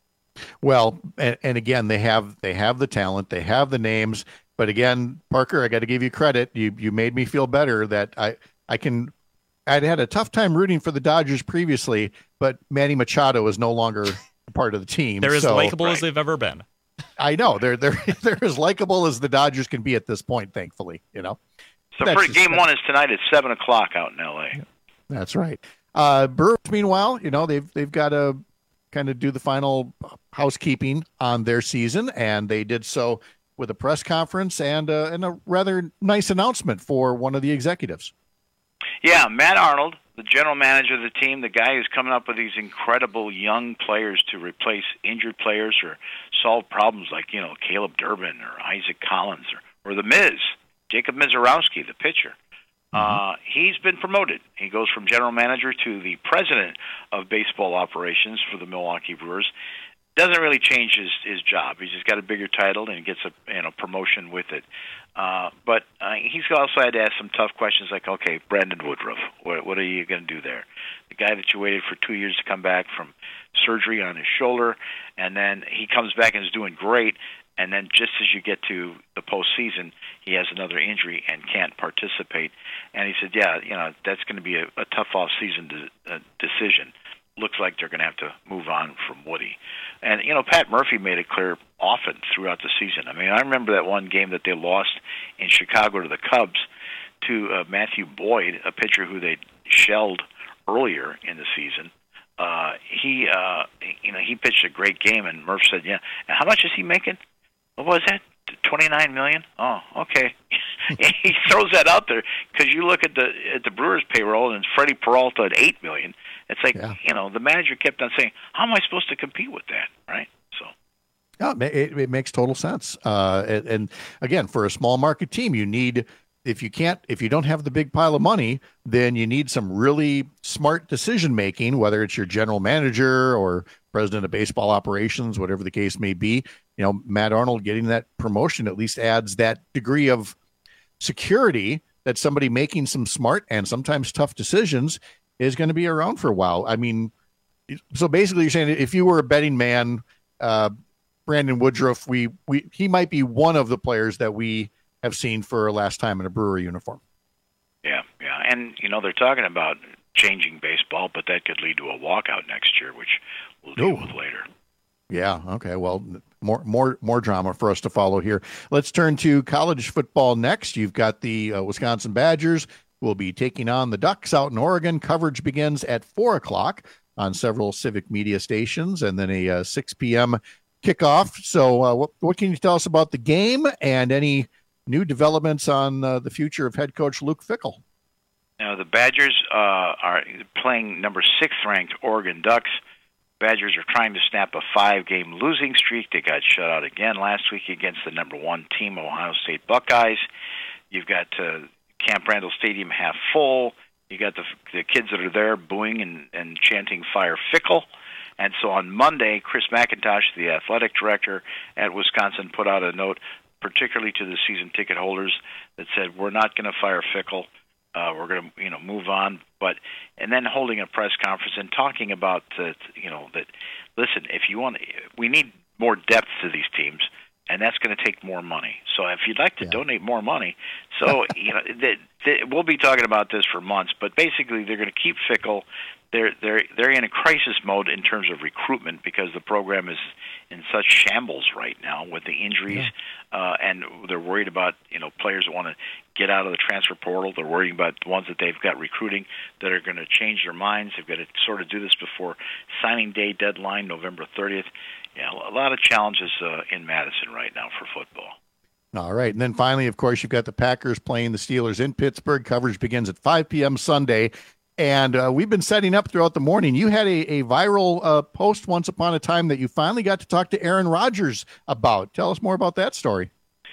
Well, and, and again, they have they have the talent, they have the names, but again, Parker, I got to give you credit. You you made me feel better that I I can. I'd had a tough time rooting for the Dodgers previously, but Manny Machado is no longer a part of the team. They're as so, likable as they've ever been. I know they're they're they're as likable as the Dodgers can be at this point. Thankfully, you know. So That's for just- Game One is tonight at seven o'clock out in L A. That's right. Uh, Brewers, meanwhile, you know, they've they've got to kind of do the final housekeeping on their season, and they did so with a press conference and uh, and a rather nice announcement for one of the executives. Yeah, Matt Arnold, the general manager of the team, the guy who's coming up with these incredible young players to replace injured players or solve problems like, you know, Caleb Durbin or Isaac Collins or, or the Miz, Jacob Mizorowski, the pitcher. Uh, he's been promoted. He goes from general manager to the president of baseball operations for the Milwaukee Brewers. Doesn't really change his, his job. He's just got a bigger title and he gets a you know promotion with it. Uh, but uh, he's also had to ask some tough questions like, okay, Brandon Woodruff, what, what are you going to do there? The guy that you waited for two years to come back from surgery on his shoulder, and then he comes back and is doing great. And then just as you get to the postseason, he has another injury and can't participate. And he said, yeah, you know, that's going to be a, a tough off-season de- uh, decision. Looks like they're going to have to move on from Woody. And, you know, Pat Murphy made it clear often throughout the season. I mean, I remember that one game that they lost in Chicago to the Cubs to uh, Matthew Boyd, a pitcher who they shelled earlier in the season. Uh, he, uh, you know, he pitched a great game, and Murph said, yeah, and how much is he making? What was that? twenty-nine million dollars? Oh, okay. He throws that out there because you look at the at the Brewers payroll, and it's Freddie Peralta at eight million dollars. It's like, yeah. you know, the manager kept on saying, how am I supposed to compete with that, right? So, yeah, it, it makes total sense. Uh, and, and again, for a small market team, you need, if you can't, if you don't have the big pile of money, then you need some really smart decision making, whether it's your general manager or president of baseball operations, whatever the case may be. You know, Matt Arnold getting that promotion at least adds that degree of security that somebody making some smart and sometimes tough decisions is going to be around for a while. I mean, so basically you're saying if you were a betting man, uh, Brandon Woodruff, we, we, he might be one of the players that we have seen for a last time in a Brewer uniform. Yeah, yeah. And, you know, they're talking about changing baseball, but that could lead to a walkout next year, which we'll deal Ooh. with later. Yeah. Okay. Well, more, more, more drama for us to follow here. Let's turn to college football next. You've got the uh, Wisconsin Badgers will be taking on the Ducks out in Oregon. Coverage begins at four o'clock on several Civic Media stations, and then a uh, six p.m. kickoff. So uh, what, what can you tell us about the game and any new developments on uh, the future of head coach Luke Fickell? Now, the Badgers uh, are playing number six-ranked Oregon Ducks. Badgers are trying to snap a five-game losing streak. They got shut out again last week against the number one team, Ohio State Buckeyes. You've got uh, Camp Randall Stadium half full. You got the the kids that are there booing and, and chanting "Fire Fickell." And so on Monday, Chris McIntosh, the athletic director at Wisconsin, put out a note, particularly to the season ticket holders, that said, "We're not going to fire Fickell. Uh, we're going to, you know, move on." But and then holding a press conference and talking about, uh, you know, that listen, if you want, we need more depth to these teams, and that's going to take more money. So if you'd like to yeah. donate more money, so you know, they, they, we'll be talking about this for months. But basically, they're going to keep Fickell. They're they're they're in a crisis mode in terms of recruitment because the program is in such shambles right now with the injuries, yeah. uh, and they're worried about you know players that want to get out of the transfer portal. They're worried about the ones that they've got recruiting that are going to change their minds. They've got to sort of do this before signing day deadline, November thirtieth. Yeah, a lot of challenges uh, in Madison right now for football. All right, and then finally, of course, you've got the Packers playing the Steelers in Pittsburgh. Coverage begins at five p.m. Sunday. And uh, we've been setting up throughout the morning. You had a, a viral uh, post once upon a time that you finally got to talk to Aaron Rodgers about. Tell us more about that story.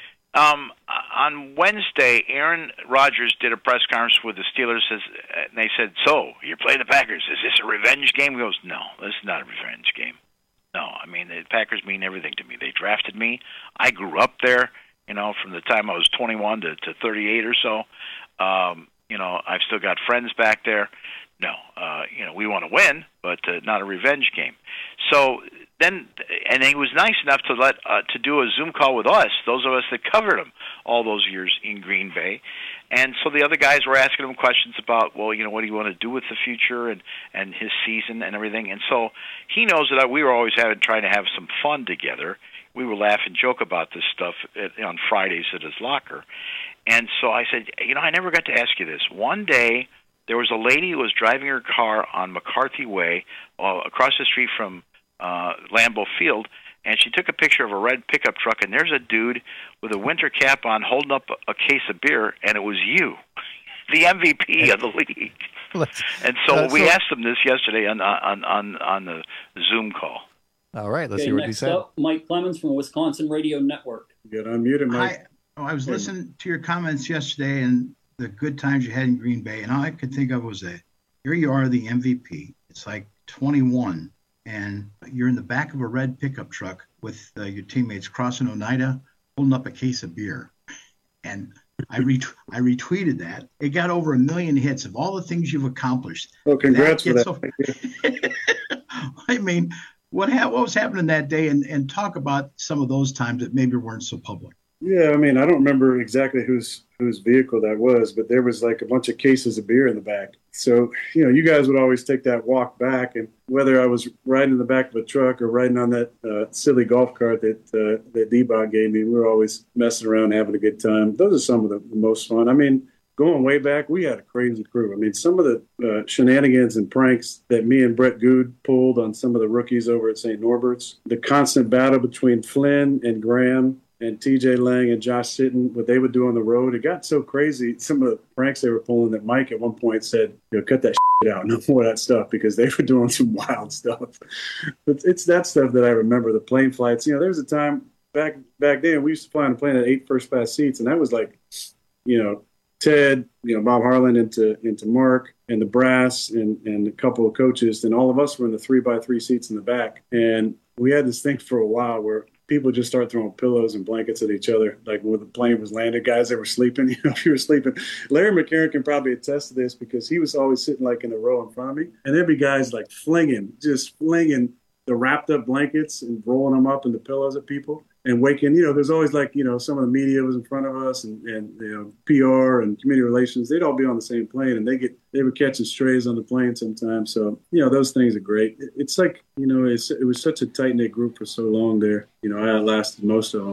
Um, on Wednesday, Aaron Rodgers did a press conference with the Steelers, and they said, "So, you're playing the Packers. Is this a revenge game?" He goes, "No, this is not a revenge game. No, I mean, the Packers mean everything to me. They drafted me. I grew up there, you know, from the time I was twenty-one to, to thirty-eight or so. Um, You know, I've still got friends back there. No, uh, you know, we want to win, but uh, not a revenge game." So then, and he was nice enough to let uh, to do a Zoom call with us, those of us that covered him all those years in Green Bay. And so the other guys were asking him questions about, well, you know, what do you want to do with the future and, and his season and everything. And so he knows that we were always having trying to have some fun together. We would laugh and joke about this stuff at, on Fridays at his locker. And so I said, you know, I never got to ask you this. One day, there was a lady who was driving her car on McCarthy Way uh, across the street from uh, Lambeau Field, and she took a picture of a red pickup truck, and there's a dude with a winter cap on holding up a, a case of beer, and it was you, the M V P of the league. And so uh, we so, asked him this yesterday on on on, on the Zoom call. All right, let's okay, see what next he said. Up, Mike Clemens from Wisconsin Radio Network. Get unmuted, Mike. Hi. Oh, I was listening to your comments yesterday and the good times you had in Green Bay, and all I could think of was that here you are, the M V P. It's like twenty-one, and you're in the back of a red pickup truck with uh, your teammates crossing Oneida, holding up a case of beer. And I ret- I retweeted that. It got over a million hits of all the things you've accomplished. Well, congrats that for that. So, I mean, what ha- what was happening that day, and, and talk about some of those times that maybe weren't so public. Yeah, I mean, I don't remember exactly whose whose vehicle that was, but there was like a bunch of cases of beer in the back. So, you know, you guys would always take that walk back, and whether I was riding in the back of a truck or riding on that uh, silly golf cart that uh, that D-Bot gave me, we were always messing around, having a good time. Those are some of the most fun. I mean, going way back, we had a crazy crew. I mean, some of the uh, shenanigans and pranks that me and Brett Good pulled on some of the rookies over at Saint Norbert's, the constant battle between Flynn and Graham, and T J Lang and Josh Sitton, what they would do on the road. It got so crazy, some of the pranks they were pulling, that Mike at one point said, you know, cut that shit out, no more of that stuff, because they were doing some wild stuff. But it's that stuff that I remember, the plane flights. You know, there was a time back back then, we used to fly on a plane at eight first-class seats, and that was like, you know, Ted, you know, Bob Harlan into into Mark and the brass and, and a couple of coaches, and all of us were in the three-by-three seats in the back. And we had this thing for a while where people just start throwing pillows and blankets at each other, like when the plane was landed. Guys that were sleeping, you know, if you were sleeping. Larry McCarron can probably attest to this because he was always sitting like in a row in front of me, and there'd be guys like flinging, just flinging the wrapped up blankets and rolling them up into pillows at people and waking. You know, there's always like, you know, some of the media was in front of us, and, and you know, P R and community relations. They'd all be on the same plane, and they get they were catching strays on the plane sometimes. So, you know, those things are great. It's like, you know, it's, it was such a tight knit group for so long there. You know, I lasted most of them, but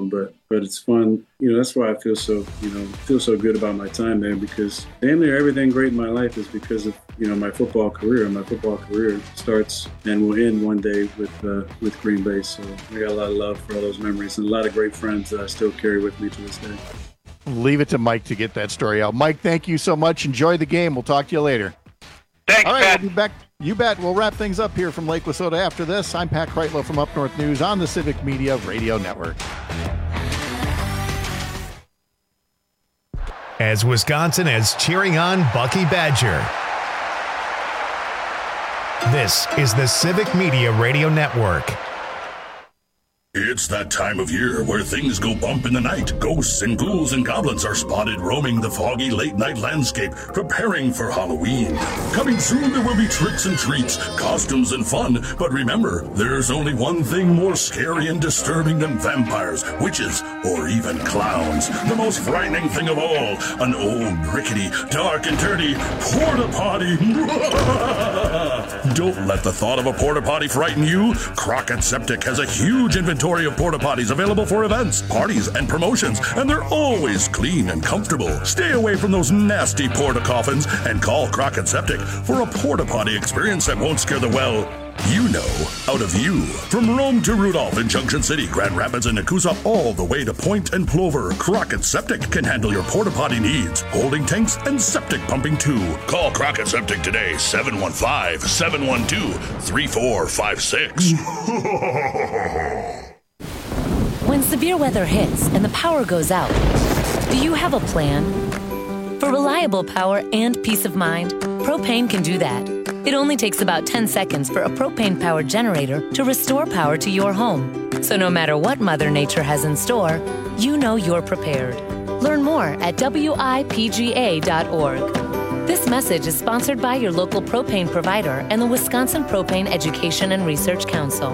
but it's fun. You know, that's why I feel so, you know, feel so good about my time there, because damn near everything great in my life is because of, you know, my football career. My football career starts and will end one day with uh, with Green Bay. So I got a lot of love for all those memories and a lot of great friends that I still carry with me to this day. Leave it to Mike to get that story out. Mike, thank you so much. Enjoy the game. We'll talk to you later. Thanks, All right, Pat. we'll be back. You bet. We'll wrap things up here from Lake Wissota after this. I'm Pat Kreitlow from Up North News on the Civic Media Radio Network. As Wisconsin is cheering on Bucky Badger. This is the Civic Media Radio Network. It's that time of year where things go bump in the night. Ghosts and ghouls and goblins are spotted roaming the foggy late-night landscape, preparing for Halloween. Coming soon, there will be tricks and treats, costumes and fun. But remember, there's only one thing more scary and disturbing than vampires, witches, or even clowns. The most frightening thing of all, an old, rickety, dark and dirty porta potty. Don't let the thought of a porta potty frighten you. Crockett Septic has a huge inventory of porta potties available for events, parties, and promotions, and they're always clean and comfortable. Stay away from those nasty porta coffins and call Crockett Septic for a porta potty experience that won't scare the well, you know, out of you. From Rome to Rudolph in Junction City, Grand Rapids, and Nakusa, all the way to Point and Plover, Crockett Septic can handle your porta potty needs, holding tanks and septic pumping too. Call Crockett Septic today, seven one five, seven one two, three four five six. When severe weather hits and the power goes out, do you have a plan? For reliable power and peace of mind, Propane can do that. It only takes about ten seconds for a propane-powered generator to restore power to your home. So no matter what Mother Nature has in store, you know you're prepared. Learn more at W I P G A dot org. This message is sponsored by your local propane provider and the Wisconsin Propane Education and Research Council.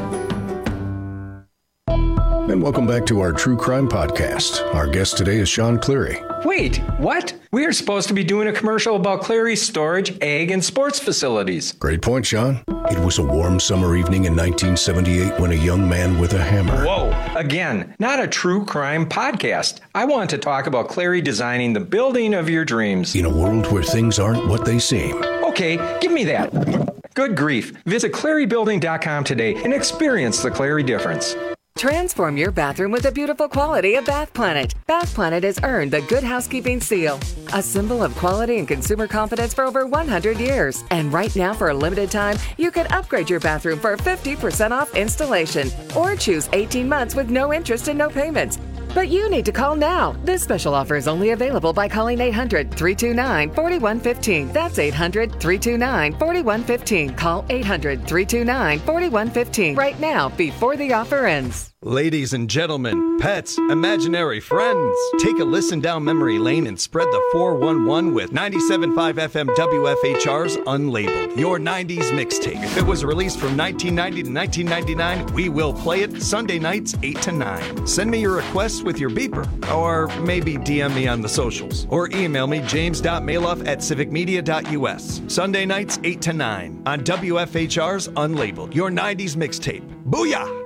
And welcome back to our True Crime Podcast. Our guest today is Sean Cleary. Wait, what? We are supposed to be doing a commercial about Cleary's storage, egg, and sports facilities. Great point, Sean. It was a warm summer evening in nineteen seventy-eight when a young man with a hammer... Whoa, again, not a true crime podcast. I want to talk about Cleary designing the building of your dreams. In a world where things aren't what they seem. Okay, give me that. Good grief. Visit Cleary Building dot com today and experience the Cleary difference. Transform your bathroom with the beautiful quality of Bath Planet. Bath Planet has earned the Good Housekeeping Seal, a symbol of quality and consumer confidence for over one hundred years. And right now, for a limited time, you can upgrade your bathroom for fifty percent off installation or choose eighteen months with no interest and no payments. But you need to call now. This special offer is only available by calling eight hundred, three two nine, four one one five. That's eight hundred, three two nine, four one one five. Call eight hundred, three two nine, four one one five right now before the offer ends. Ladies and gentlemen, pets, imaginary friends, take a listen down memory lane and spread the four one one with ninety-seven point five F M W F H R's Unlabeled, your nineties mixtape. If it was released from nineteen ninety to nineteen ninety-nine, we will play it Sunday nights eight to nine. Send me your requests with your beeper, or maybe D M me on the socials, or email me james dot maloff at civic media dot u s. Sunday nights eight to nine on W F H R's Unlabeled, your nineties mixtape. Booyah!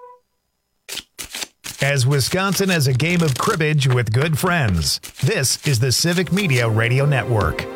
As Wisconsin has a game of cribbage with good friends, this is the Civic Media Radio Network.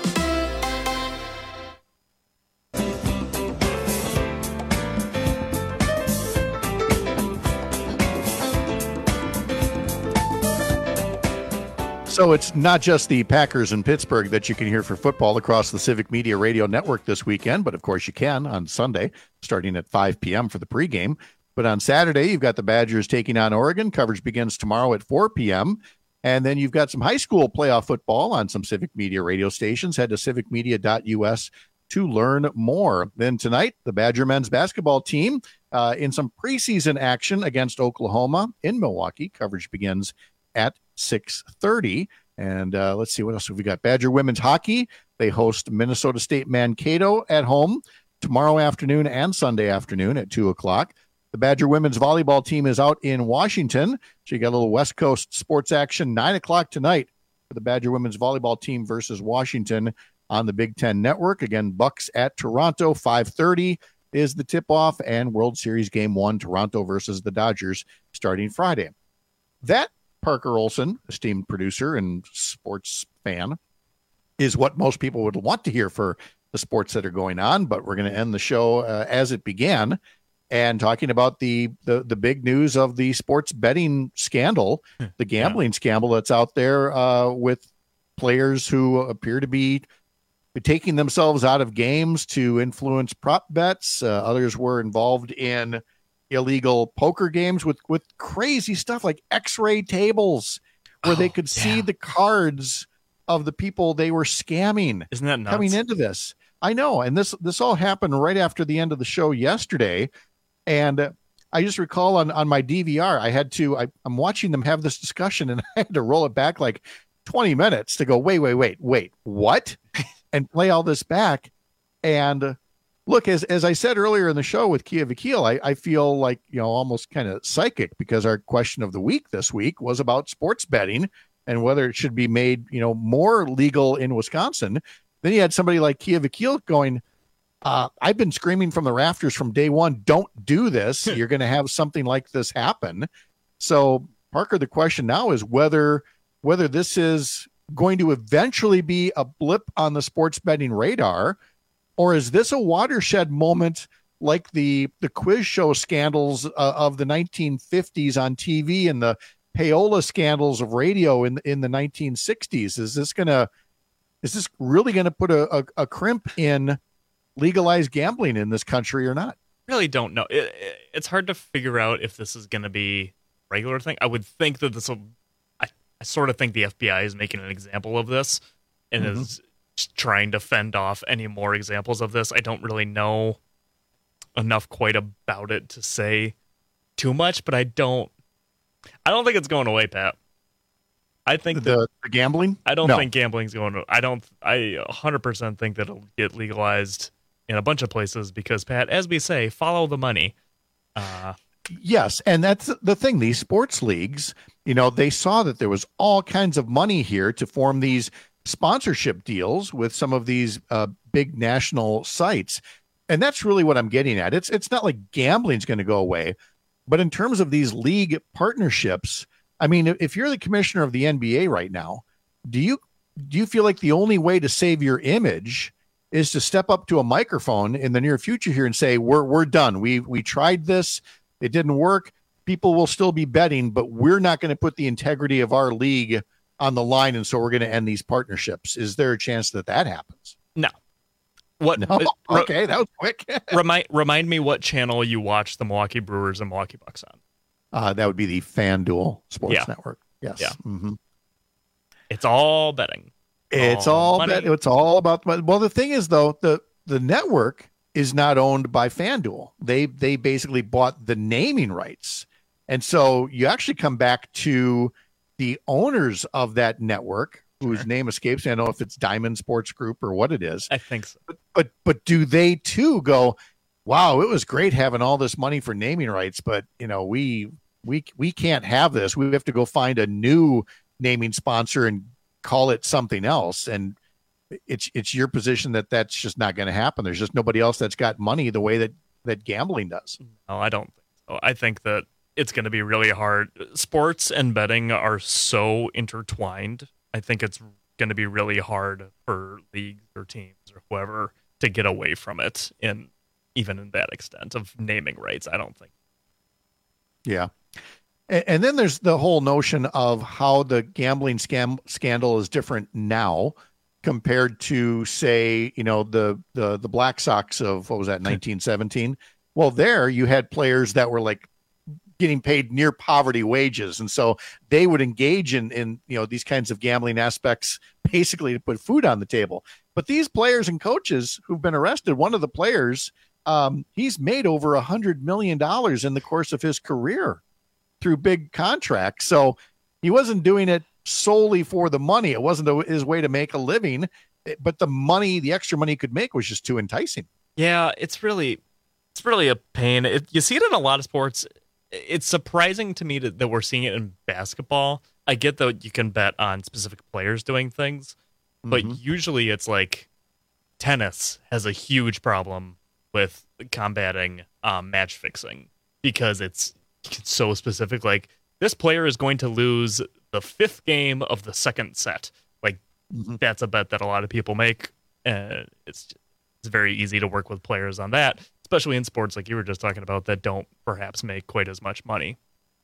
So it's not just the Packers in Pittsburgh that you can hear for football across the Civic Media Radio Network this weekend, but of course you can on Sunday, starting at five p.m. for the pregame. But on Saturday, you've got the Badgers taking on Oregon. Coverage begins tomorrow at four p.m. And then you've got some high school playoff football on some Civic Media radio stations. Head to civic media dot u s to learn more. Then tonight, the Badger men's basketball team uh, in some preseason action against Oklahoma in Milwaukee. Coverage begins at six thirty. And uh, let's see, what else have we got? Badger women's hockey. They host Minnesota State Mankato at home tomorrow afternoon and Sunday afternoon at two o'clock. The Badger women's volleyball team is out in Washington. So you got a little West Coast sports action, nine o'clock tonight for the Badger women's volleyball team versus Washington on the Big Ten Network. Again, Bucks at Toronto, five thirty is the tip-off, and World Series Game one, Toronto versus the Dodgers, starting Friday. that, Parker Olson, esteemed producer and sports fan, is what most people would want to hear for the sports that are going on. But we're going to end the show uh, as it began, and talking about the, the the big news of the sports betting scandal, the gambling yeah. scandal that's out there uh, with players who appear to be taking themselves out of games to influence prop bets. Uh, others were involved in illegal poker games with, with crazy stuff like X-ray tables where oh, they could yeah. see the cards of the people they were scamming. Isn't that nuts? Coming into this? I know. And this, this all happened right after the end of the show yesterday. And uh, I just recall on, on my D V R, I had to, I, I'm watching them have this discussion, and I had to roll it back like twenty minutes to go, wait, wait, wait, wait, what? And play all this back. And uh, look, as as I said earlier in the show with Kia Vakil, I, I feel like, you know, almost kind of psychic, because our question of the week this week was about sports betting and whether it should be made, you know, more legal in Wisconsin. Then you had somebody like Kia Vakil going, uh, I've been screaming from the rafters from day one, don't do this. You're going to have something like this happen. So, Parker, the question now is whether whether this is going to eventually be a blip on the sports betting radar, or is this a watershed moment like the the quiz show scandals uh, of the nineteen fifties on T V and the payola scandals of radio in in the nineteen sixties? Is this gonna is this really going to put a, a, a crimp in legalized gambling in this country or not? Really don't know. It, it, it's hard to figure out if this is going to be a regular thing. I would think that this will. I, I sort of think the F B I is making an example of this and mm-hmm. is trying to fend off any more examples of this. I don't really know enough quite about it to say too much, but I don't I don't think it's going away, Pat. I think the, that, the gambling? I don't no. think gambling's going to I don't I one hundred percent think that it'll get legalized in a bunch of places because, Pat, as we say, follow the money. Uh Yes, and that's the thing. These sports leagues, you know, they saw that there was all kinds of money here to form these sponsorship deals with some of these uh, big national sites. And that's really what I'm getting at. It's it's not like gambling's going to go away, but in terms of these league partnerships, I mean, if you're the commissioner of the N B A right now, do you do you feel like the only way to save your image is to step up to a microphone in the near future here and say, we're we're done. We we tried this. It didn't work. People will still be betting, but we're not going to put the integrity of our league on the line, and so we're going to end these partnerships. Is there a chance that that happens? No. What? No? Okay, that was quick. remind remind me what channel you watch the Milwaukee Brewers and Milwaukee Bucks on. Uh, that would be the FanDuel Sports yeah. Network. Yes. Yeah. Mm-hmm. It's all betting. It's all, all bet. It's all about. Well, the thing is, though, the the network is not owned by FanDuel. They they basically bought the naming rights. And so you actually come back to the owners of that network, whose sure. name escapes me. I don't know if it's Diamond Sports Group or what it is. I think so. But, but but do they too go, wow, it was great having all this money for naming rights, but you know, we we we can't have this. We have to go find a new naming sponsor and call it something else. And it's it's your position that that's just not going to happen. There's just nobody else that's got money the way that, that gambling does. No, I don't think so. I think that it's going to be really hard. Sports and betting are so intertwined. I think it's going to be really hard for leagues or teams or whoever to get away from it, in even in that extent of naming rights. I don't think. Yeah. And, and then there's the whole notion of how the gambling scam scandal is different now compared to, say, you know, the the the Black Sox of, what was that, nineteen seventeen? Well, there you had players that were like getting paid near poverty wages, and so they would engage in in you know these kinds of gambling aspects basically to put food on the table. But these players and coaches who've been arrested, one of the players, um, he's made over a hundred million dollars in the course of his career through big contracts. So he wasn't doing it solely for the money. It wasn't a, his way to make a living, but the money, the extra money he could make was just too enticing. Yeah, it's really, it's really a pain. It, you see it in a lot of sports. It's surprising to me that, that we're seeing it in basketball. I get that you can bet on specific players doing things, but mm-hmm. usually it's like tennis has a huge problem with combating um, match fixing because it's, it's so specific. Like, this player is going to lose the fifth game of the second set. Like, mm-hmm. that's a bet that a lot of people make. Uh, it's it's very easy to work with players on that, especially in sports like you were just talking about that don't perhaps make quite as much money.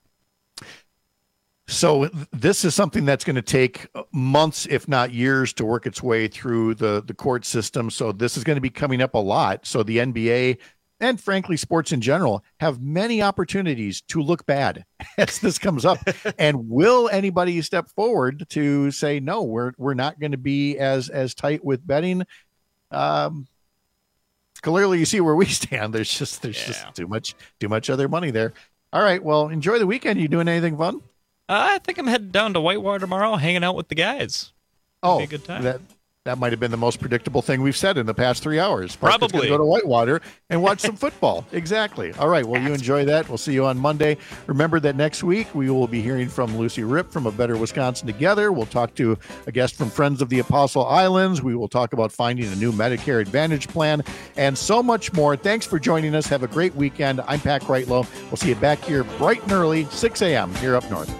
So this is something that's going to take months, if not years, to work its way through the, the court system. So this is going to be coming up a lot. So the N B A and frankly, sports in general have many opportunities to look bad as this comes up. And will anybody step forward to say, no, we're, we're not going to be as, as tight with betting? Um, clearly you see where we stand. There's just, there's yeah. just too much, too much other money there. All right. Well, enjoy the weekend. You doing anything fun? Uh, I think I'm headed down to Whitewater tomorrow, hanging out with the guys. It'll oh, be a good time. That, that might have been the most predictable thing we've said in the past three hours. Parker's Probably. Go to Whitewater and watch some football. Exactly. All right. Well, you enjoy that. We'll see you on Monday. Remember that next week we will be hearing from Lucy Ripp from A Better Wisconsin Together. We'll talk to a guest from Friends of the Apostle Islands. We will talk about finding a new Medicare Advantage plan and so much more. Thanks for joining us. Have a great weekend. I'm Pat Kreitlow. We'll see you back here bright and early, six a.m. here up north.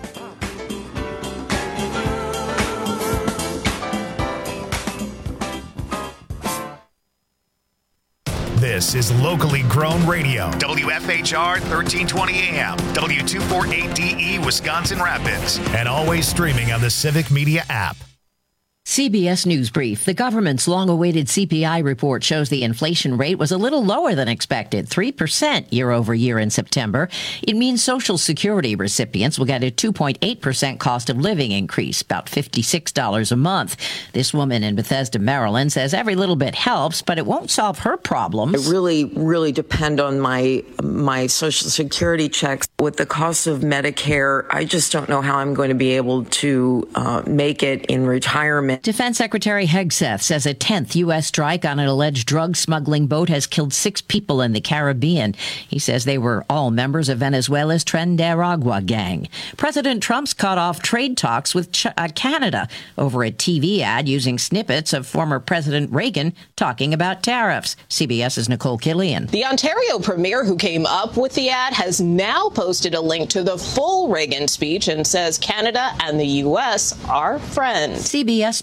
This is locally grown radio. W F H R thirteen twenty A M, W two forty-eight D E Wisconsin Rapids, and always streaming on the Civic Media app. C B S News Brief. The government's long-awaited C P I report shows the inflation rate was a little lower than expected, three percent year over year in September. It means Social Security recipients will get a two point eight percent cost of living increase, about fifty-six dollars a month. This woman in Bethesda, Maryland, says every little bit helps, but it won't solve her problems. I really, really depend on my my Social Security checks. With the cost of Medicare, I just don't know how I'm going to be able to uh, make it in retirement. Defense Secretary Hegseth says a tenth U S strike on an alleged drug smuggling boat has killed six people in the Caribbean. He says they were all members of Venezuela's Tren de Aragua gang. President Trump's cut off trade talks with Ch- uh, Canada over a T V ad using snippets of former President Reagan talking about tariffs. CBS's Nicole Killian. The Ontario premier who came up with the ad has now posted a link to the full Reagan speech and says Canada and the U S are friends. C B S